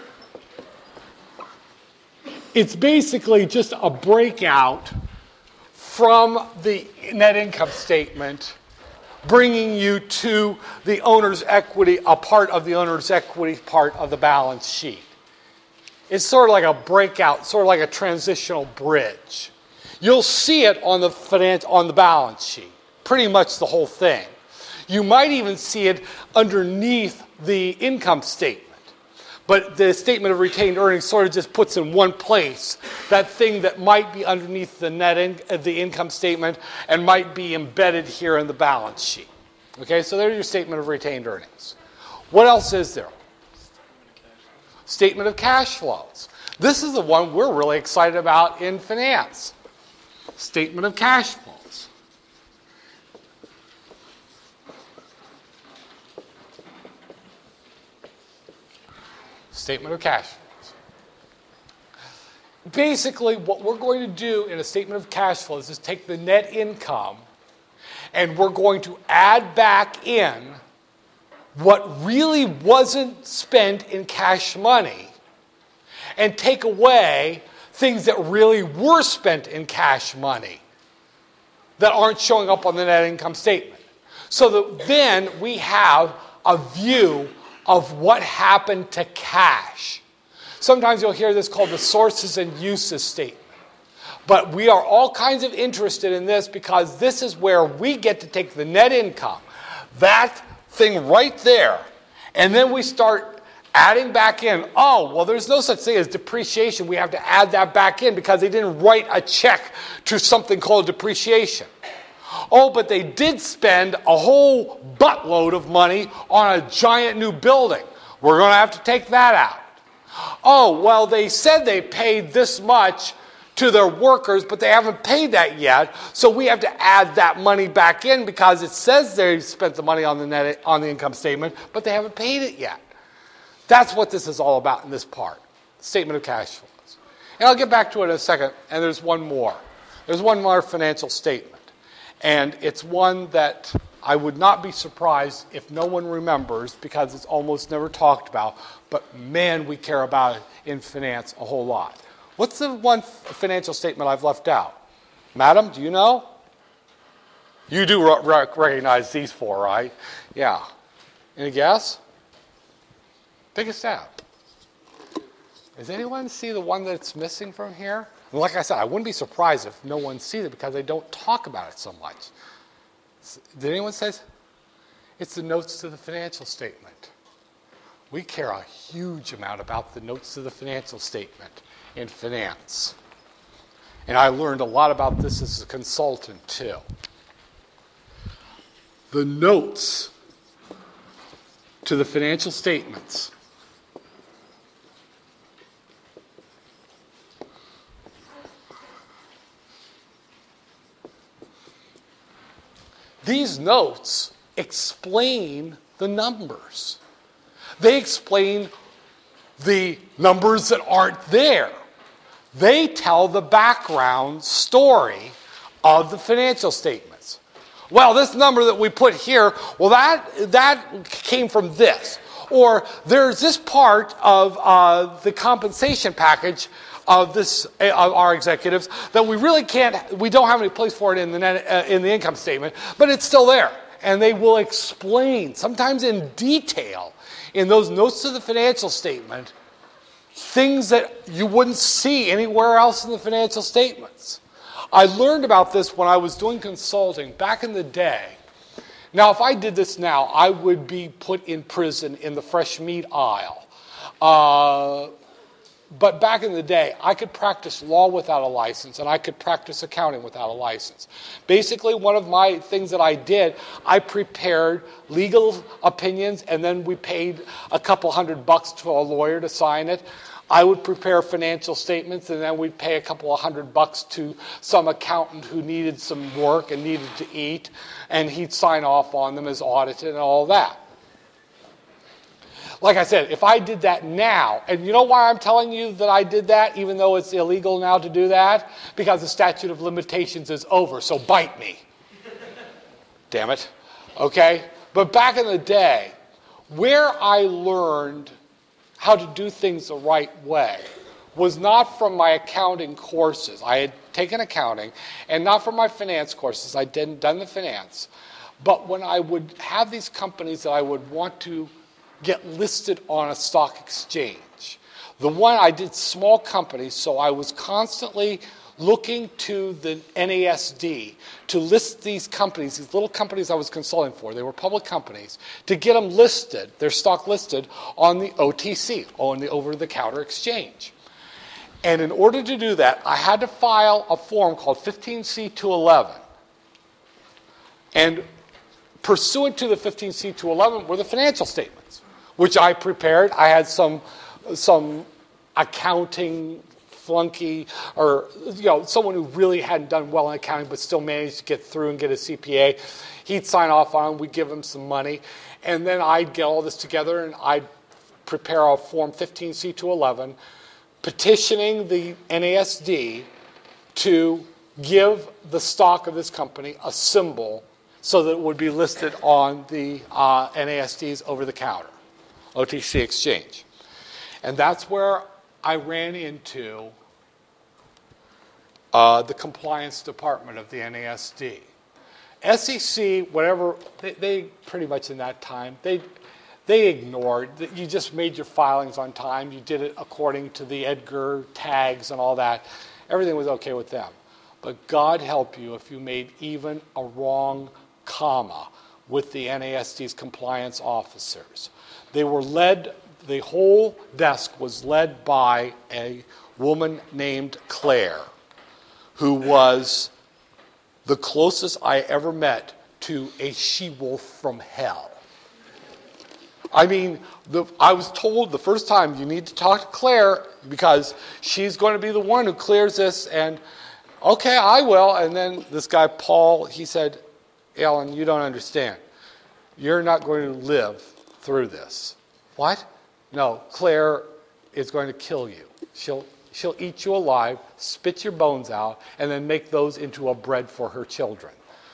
it's basically just a breakout from the net income statement, bringing you to the owner's equity, a part of the owner's equity part of the balance sheet. It's sort of like a breakout, sort of like a transitional bridge. You'll see it on the finance, on the balance sheet, pretty much the whole thing. You might even see it underneath the income statement. But the statement of retained earnings sort of just puts in one place that thing that might be underneath the net in, the income statement and might be embedded here in the balance sheet. Okay, so there's your statement of retained earnings. What else is there? Statement of cash flows. This is the one we're really excited about in finance. Statement of cash flows. Statement of cash flows. Basically, what we're going to do in a statement of cash flows is take the net income and we're going to add back in what really wasn't spent in cash money, and take away things that really were spent in cash money that aren't showing up on the net income statement. So that then we have a view of what happened to cash. Sometimes you'll hear this called the sources and uses statement. But we are all kinds of interested in this because this is where we get to take the net income, that thing right there, and then we start adding back in, oh, well, there's no such thing as depreciation. We have to add that back in because they didn't write a check to something called depreciation. Oh, but they did spend a whole buttload of money on a giant new building. We're going to have to take that out. Oh, well, they said they paid this much to their workers, but they haven't paid that yet, so we have to add that money back in because it says they spent the money on the net on the income statement, but they haven't paid it yet. That's what this is all about in this part, statement of cash flows. And I'll get back to it in a second, and there's one more. There's one more financial statement, and it's one that I would not be surprised if no one remembers because it's almost never talked about, but man, we care about it in finance a whole lot. What's the one financial statement I've left out? Madam, do you know? You do re- recognize these four, right? Yeah. Any guess? Take a stab. Does anyone see the one that's missing from here? And like I said, I wouldn't be surprised if no one sees it because they don't talk about it so much. Did anyone say it? It's the notes to the financial statement. We care a huge amount about the notes to the financial statement in finance. And I learned a lot about this as a consultant too. The notes to the financial statements these notes explain the numbers. They explain the numbers that aren't there. They tell the background story of the financial statements. Well, this number that we put here, well, that that came from this. Or there's this part of uh, the compensation package of this of our executives that we really can't, we don't have any place for it in the net, uh, in the income statement, but it's still there. And they will explain, sometimes in detail, in those notes to the financial statement, things that you wouldn't see anywhere else in the financial statements. I learned about this when I was doing consulting back in the day. Now, if I did this now, I would be put in prison in the fresh meat aisle. Uh, but back in the day, I could practice law without a license, and I could practice accounting without a license. Basically, one of my things that I did, I prepared legal opinions, and then we paid a couple hundred bucks to a lawyer to sign it. I would prepare financial statements, and then we'd pay a couple of hundred bucks to some accountant who needed some work and needed to eat, and he'd sign off on them as audited and all that. Like I said, if I did that now, and you know why I'm telling you that I did that, even though it's illegal now to do that? Because the statute of limitations is over, so bite me. Damn it. Okay? But back in the day, where I learned how to do things the right way was not from my accounting courses. I had taken accounting, and not from my finance courses. I hadn't done the finance. But when I would have these companies that I would want to get listed on a stock exchange. The one, I did small companies, so I was constantly looking to the N A S D to list these companies, these little companies I was consulting for, they were public companies, to get them listed, their stock listed on the O T C, on the over-the-counter exchange. And in order to do that, I had to file a form called fifteen C two eleven. And pursuant to the fifteen C two eleven were the financial statements, which I prepared. I had some some accounting flunky, or you know, someone who really hadn't done well in accounting but still managed to get through and get a C P A. He'd sign off on them. We'd give him some money. And then I'd get all this together and I'd prepare a form fifteen C two eleven petitioning the N A S D to give the stock of this company a symbol so that it would be listed on the uh, N A S D's over-the-counter, O T C exchange. And that's where I ran into uh, the compliance department of the N A S D. S E C, whatever, they, they pretty much in that time, they they ignored that you just made your filings on time. You did it according to the Edgar tags and all that. Everything was okay with them. But God help you if you made even a wrong comma with the N A S D's compliance officers. They were led, the whole desk was led by a woman named Claire, who was the closest I ever met to a she-wolf from hell. I mean, the, I was told the first time, you need to talk to Claire because she's going to be the one who clears this. And, okay, I will. And then this guy, Paul, he said, Ellen, you don't understand. You're not going to live through this. What? No, Claire is going to kill you. She'll She'll eat you alive, spit your bones out, and then make those into a bread for her children.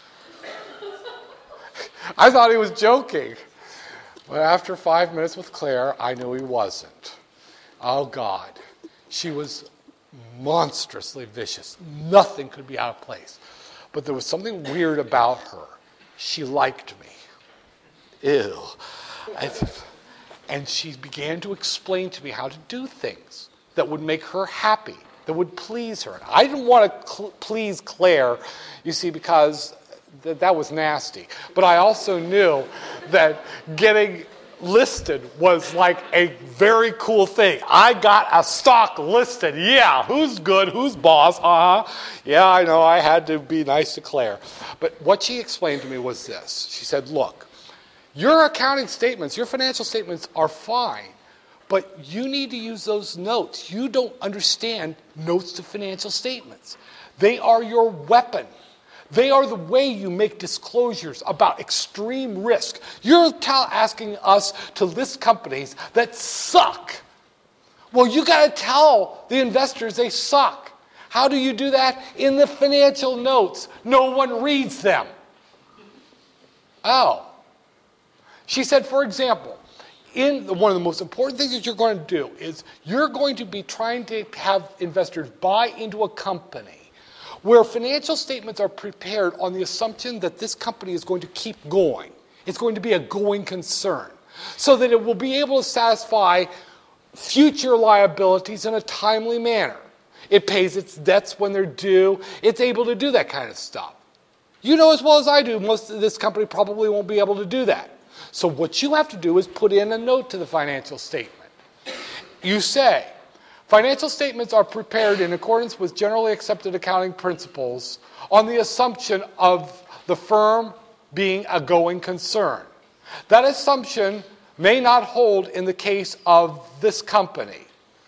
I thought he was joking. But after five minutes with Claire, I knew he wasn't. Oh, God. She was monstrously vicious. Nothing could be out of place. But there was something weird about her. She liked me. Ew. And she began to explain to me how to do things that would make her happy, that would please her. And I didn't want to cl- please Claire, you see, because th- that was nasty. But I also knew that getting listed was like a very cool thing. I got a stock listed. Yeah, who's good? Who's boss? Uh-huh. Yeah, I know. I had to be nice to Claire. But what she explained to me was this. She said, look, your accounting statements, your financial statements are fine, but you need to use those notes. You don't understand notes to financial statements. They are your weapon. They are the way you make disclosures about extreme risk. You're t- asking us to list companies that suck. Well, you got to tell the investors they suck. How do you do that? In the financial notes. No one reads them. Oh. She said, for example, in the, one of the most important things that you're going to do is you're going to be trying to have investors buy into a company where financial statements are prepared on the assumption that this company is going to keep going. It's going to be a going concern so that it will be able to satisfy future liabilities in a timely manner. It pays its debts when they're due. It's able to do that kind of stuff. You know as well as I do, most of this company probably won't be able to do that. So what you have to do is put in a note to the financial statement. You say, financial statements are prepared in accordance with generally accepted accounting principles on the assumption of the firm being a going concern. That assumption may not hold in the case of this company.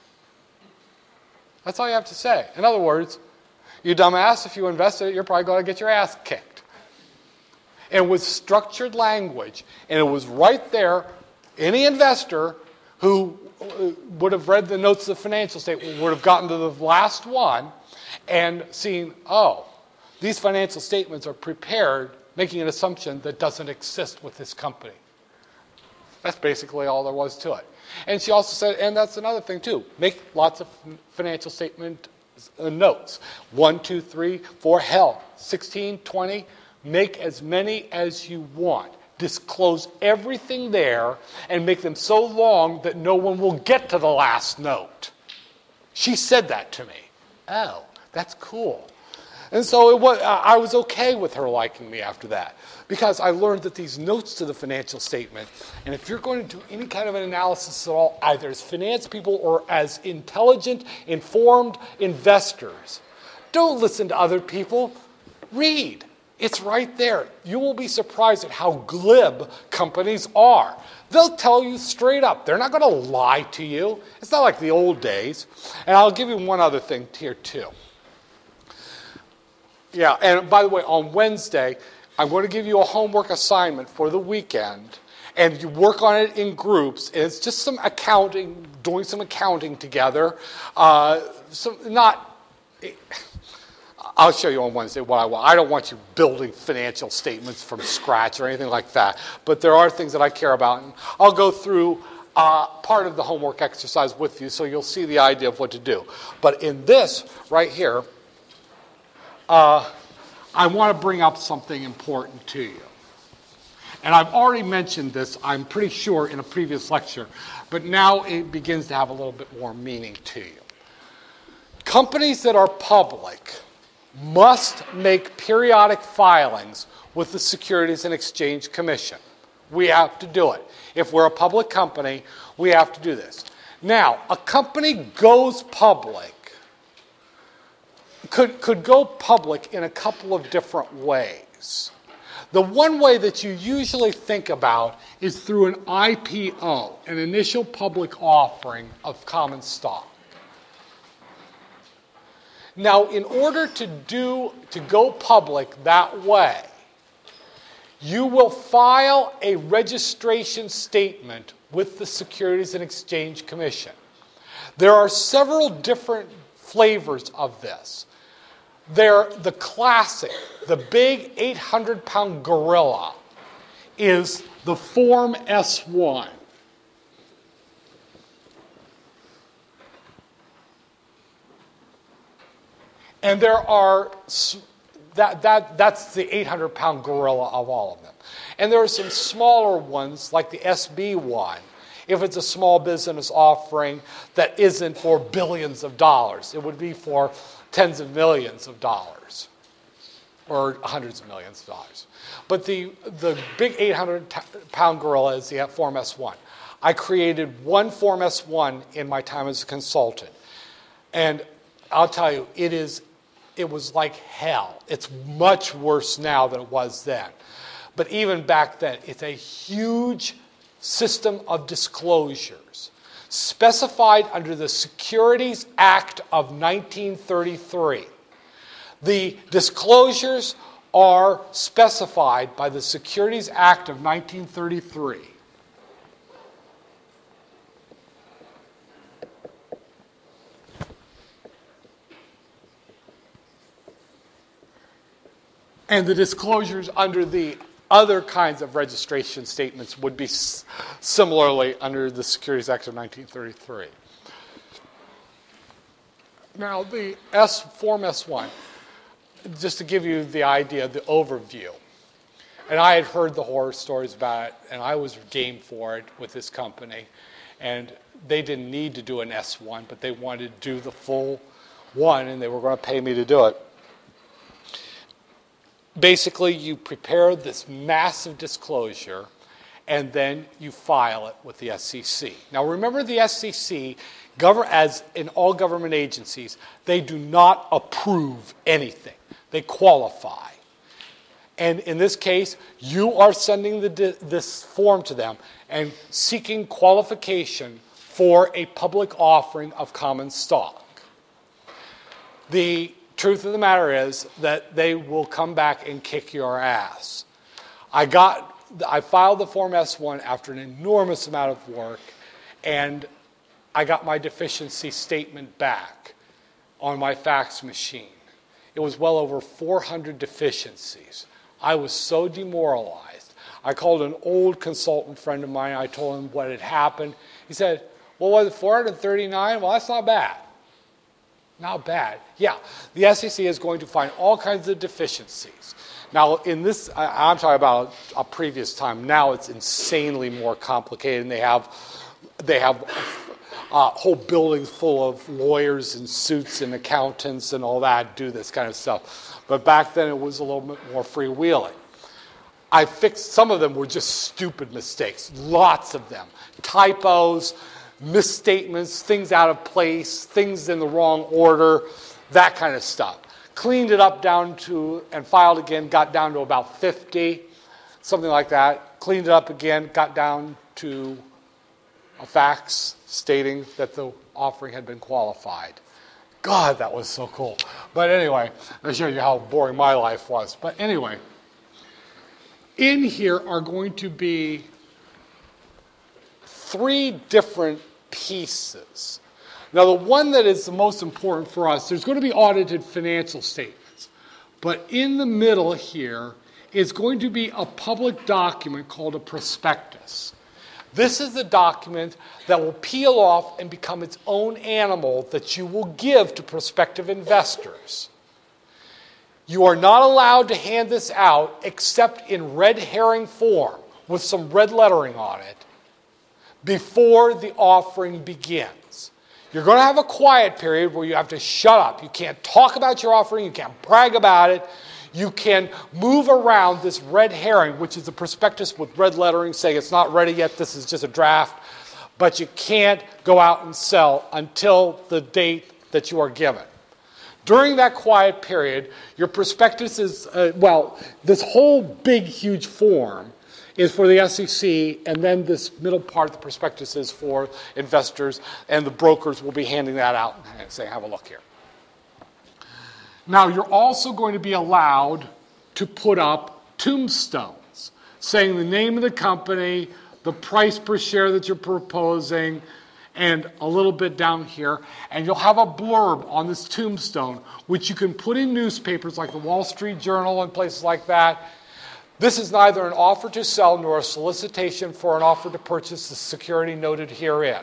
That's all you have to say. In other words, you dumbass, if you invested it, you're probably going to get your ass kicked. And with structured language, and it was right there, any investor who would have read the notes of the financial statement would have gotten to the last one and seen, oh, these financial statements are prepared making an assumption that doesn't exist with this company. That's basically all there was to it. And she also said, and that's another thing too, make lots of financial statement notes. One, two, three, four, hell, sixteen, twenty. Make as many as you want. Disclose everything there and make them so long that no one will get to the last note. She said that to me. Oh, that's cool. And so it was, I was okay with her liking me after that because I learned that these notes to the financial statement, and if you're going to do any kind of an analysis at all, either as finance people or as intelligent, informed investors, don't listen to other people. Read. It's right there. You will be surprised at how glib companies are. They'll tell you straight up. They're not going to lie to you. It's not like the old days. And I'll give you one other thing here, too. Yeah, and by the way, on Wednesday, I'm going to give you a homework assignment for the weekend. And you work on it in groups. And it's just some accounting, doing some accounting together. Uh, some, not... I'll show you on Wednesday what I want. I don't want you building financial statements from scratch or anything like that. But there are things that I care about. And I'll go through uh, part of the homework exercise with you, so you'll see the idea of what to do. But in this right here, uh, I want to bring up something important to you. And I've already mentioned this, I'm pretty sure, in a previous lecture, but now it begins to have a little bit more meaning to you. Companies that are public must make periodic filings with the Securities and Exchange Commission. We have to do it. If we're a public company, we have to do this. Now, a company goes public, could, could go public in a couple of different ways. The one way that you usually think about is through an I P O, an initial public offering of common stock. Now, in order to do to go public that way, you will file a registration statement with the Securities and Exchange Commission. There are several different flavors of this. They're the classic, the big eight hundred pound gorilla is the Form S one. And there are, that, that, that's the eight hundred pound gorilla of all of them. And there are some smaller ones like the S B one, if it's a small business offering that isn't for billions of dollars. It would be for tens of millions of dollars or hundreds of millions of dollars. But the, the big eight hundred pound gorilla is the Form S one. I created one Form S one in my time as a consultant. And I'll tell you, it is, it was like hell. It's much worse now than it was then. But even back then, it's a huge system of disclosures specified under the Securities Act of nineteen thirty-three. The disclosures are specified by the Securities Act of nineteen thirty-three. And the disclosures under the other kinds of registration statements would be s- similarly under the Securities Act of nineteen thirty-three. Now, the S, Form S one, just to give you the idea, the overview. And I had heard the horror stories about it, and I was game for it with this company. And they didn't need to do an S one, but they wanted to do the full one, and they were going to pay me to do it. Basically, you prepare this massive disclosure, and then you file it with the S E C. Now, remember the S E C, gov- as in all government agencies, they do not approve anything. They qualify. And in this case, you are sending the di- this form to them and seeking qualification for a public offering of common stock. The truth of the matter is that they will come back and kick your ass. I got, I filed the Form S one after an enormous amount of work, and I got my deficiency statement back on my fax machine. It was well over four hundred deficiencies. I was so demoralized. I called an old consultant friend of mine. I told him what had happened. He said, well, was it four hundred thirty-nine? Well, that's not bad. Not bad. Yeah, the S E C is going to find all kinds of deficiencies. Now, in this, I, I'm talking about a, a previous time. Now it's insanely more complicated, and they have, they have uh, whole buildings full of lawyers and suits and accountants and all that do this kind of stuff. But back then, it was a little bit more freewheeling. I fixed, some of them were just stupid mistakes, lots of them. Typos, misstatements, things out of place, things in the wrong order, that kind of stuff. Cleaned it up down to, and filed again, got down to about fifty, something like that. Cleaned it up again, got down to a fax stating that the offering had been qualified. God, that was so cool. But anyway, I'll show you how boring my life was. But anyway, in here are going to be three different pieces. Now, the one that is the most important for us, there's going to be audited financial statements. But in the middle here is going to be a public document called a prospectus. This is the document that will peel off and become its own animal that you will give to prospective investors. You are not allowed to hand this out except in red herring form with some red lettering on it before the offering begins. You're going to have a quiet period where you have to shut up. You can't talk about your offering. You can't brag about it. You can move around this red herring, which is a prospectus with red lettering saying it's not ready yet, this is just a draft, but you can't go out and sell until the date that you are given. During that quiet period, your prospectus is, uh, well, this whole big, huge form is for the S E C, and then this middle part of the prospectus is for investors, and the brokers will be handing that out and saying, have a look here. Now, you're also going to be allowed to put up tombstones, saying the name of the company, the price per share that you're proposing, and a little bit down here. And you'll have a blurb on this tombstone, which you can put in newspapers like the Wall Street Journal and places like that. This is neither an offer to sell nor a solicitation for an offer to purchase the security noted herein.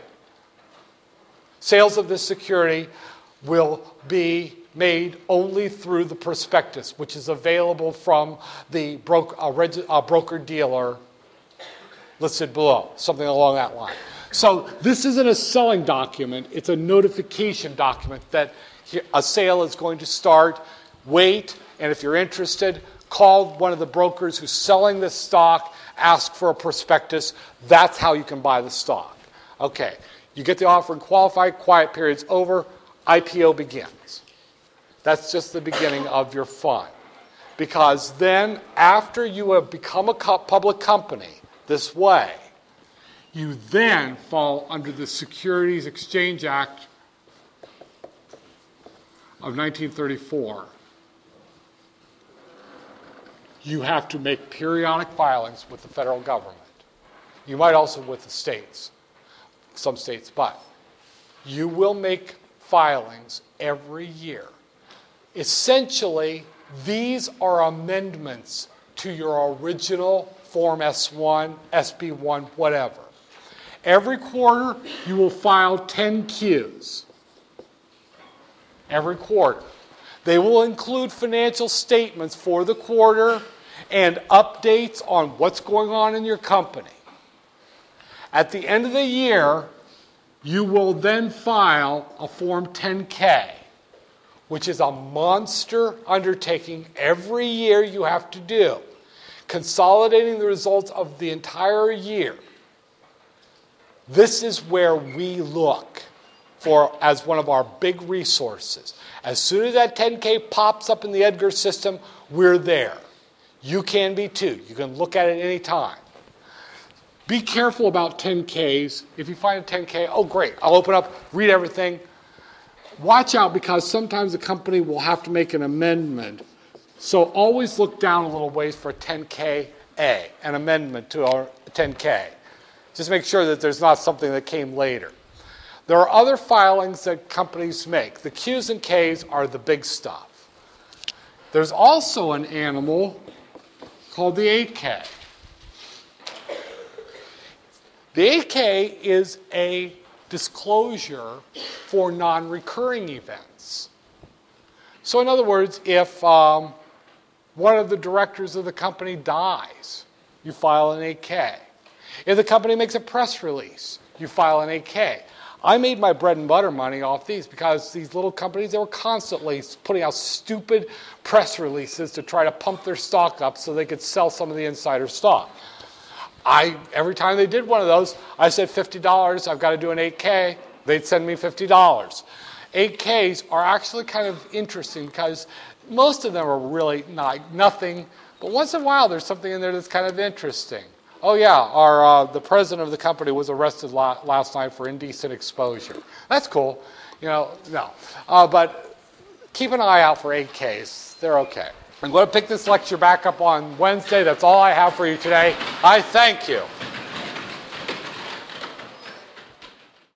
Sales of this security will be made only through the prospectus, which is available from the bro- uh, reg- uh, broker-dealer listed below, something along that line. So this isn't a selling document, it's a notification document that a sale is going to start. Wait, and if you're interested, call one of the brokers who's selling this stock, ask for a prospectus. That's how you can buy the stock. Okay, you get the offer and qualify, quiet period's over, I P O begins. That's just the beginning of your fun. Because then, after you have become a public company this way, you then fall under the Securities Exchange Act of nineteen thirty-four. You have to make periodic filings with the federal government. You might also with the states, some states, but you will make filings every year. Essentially, these are amendments to your original Form S one, S B one, whatever. Every quarter, you will file ten Qs. Every quarter. They will include financial statements for the quarter and updates on what's going on in your company. At the end of the year, you will then file a Form ten K, which is a monster undertaking every year you have to do, consolidating the results of the entire year. This is where we look for as one of our big resources. As soon as that ten K pops up in the Edgar system, we're there. You can be too. You can look at it any time. Be careful about ten Ks. If you find a ten K, oh great, I'll open up, read everything. Watch out because sometimes the company will have to make an amendment. So always look down a little ways for a ten K A, an amendment to our ten K. Just make sure that there's not something that came later. There are other filings that companies make. The Qs and Ks are the big stuff. There's also an animal called the eight K. The eight K is a disclosure for non-recurring events. So in other words, if um, one of the directors of the company dies, you file an eight K. If the company makes a press release, you file an eight K. I made my bread and butter money off these because these little companies, they were constantly putting out stupid press releases to try to pump their stock up so they could sell some of the insider stock. I, every time they did one of those, I said fifty dollars, I've got to do an eight K. They'd send me fifty dollars. eight Ks are actually kind of interesting because most of them are really not, nothing, but once in a while there's something in there that's kind of interesting. Oh yeah, our, uh, the president of the company was arrested la- last night for indecent exposure. That's cool. You know, no. Uh, but keep an eye out for eight Ks. They're okay. I'm going to pick this lecture back up on Wednesday. That's all I have for you today. I thank you.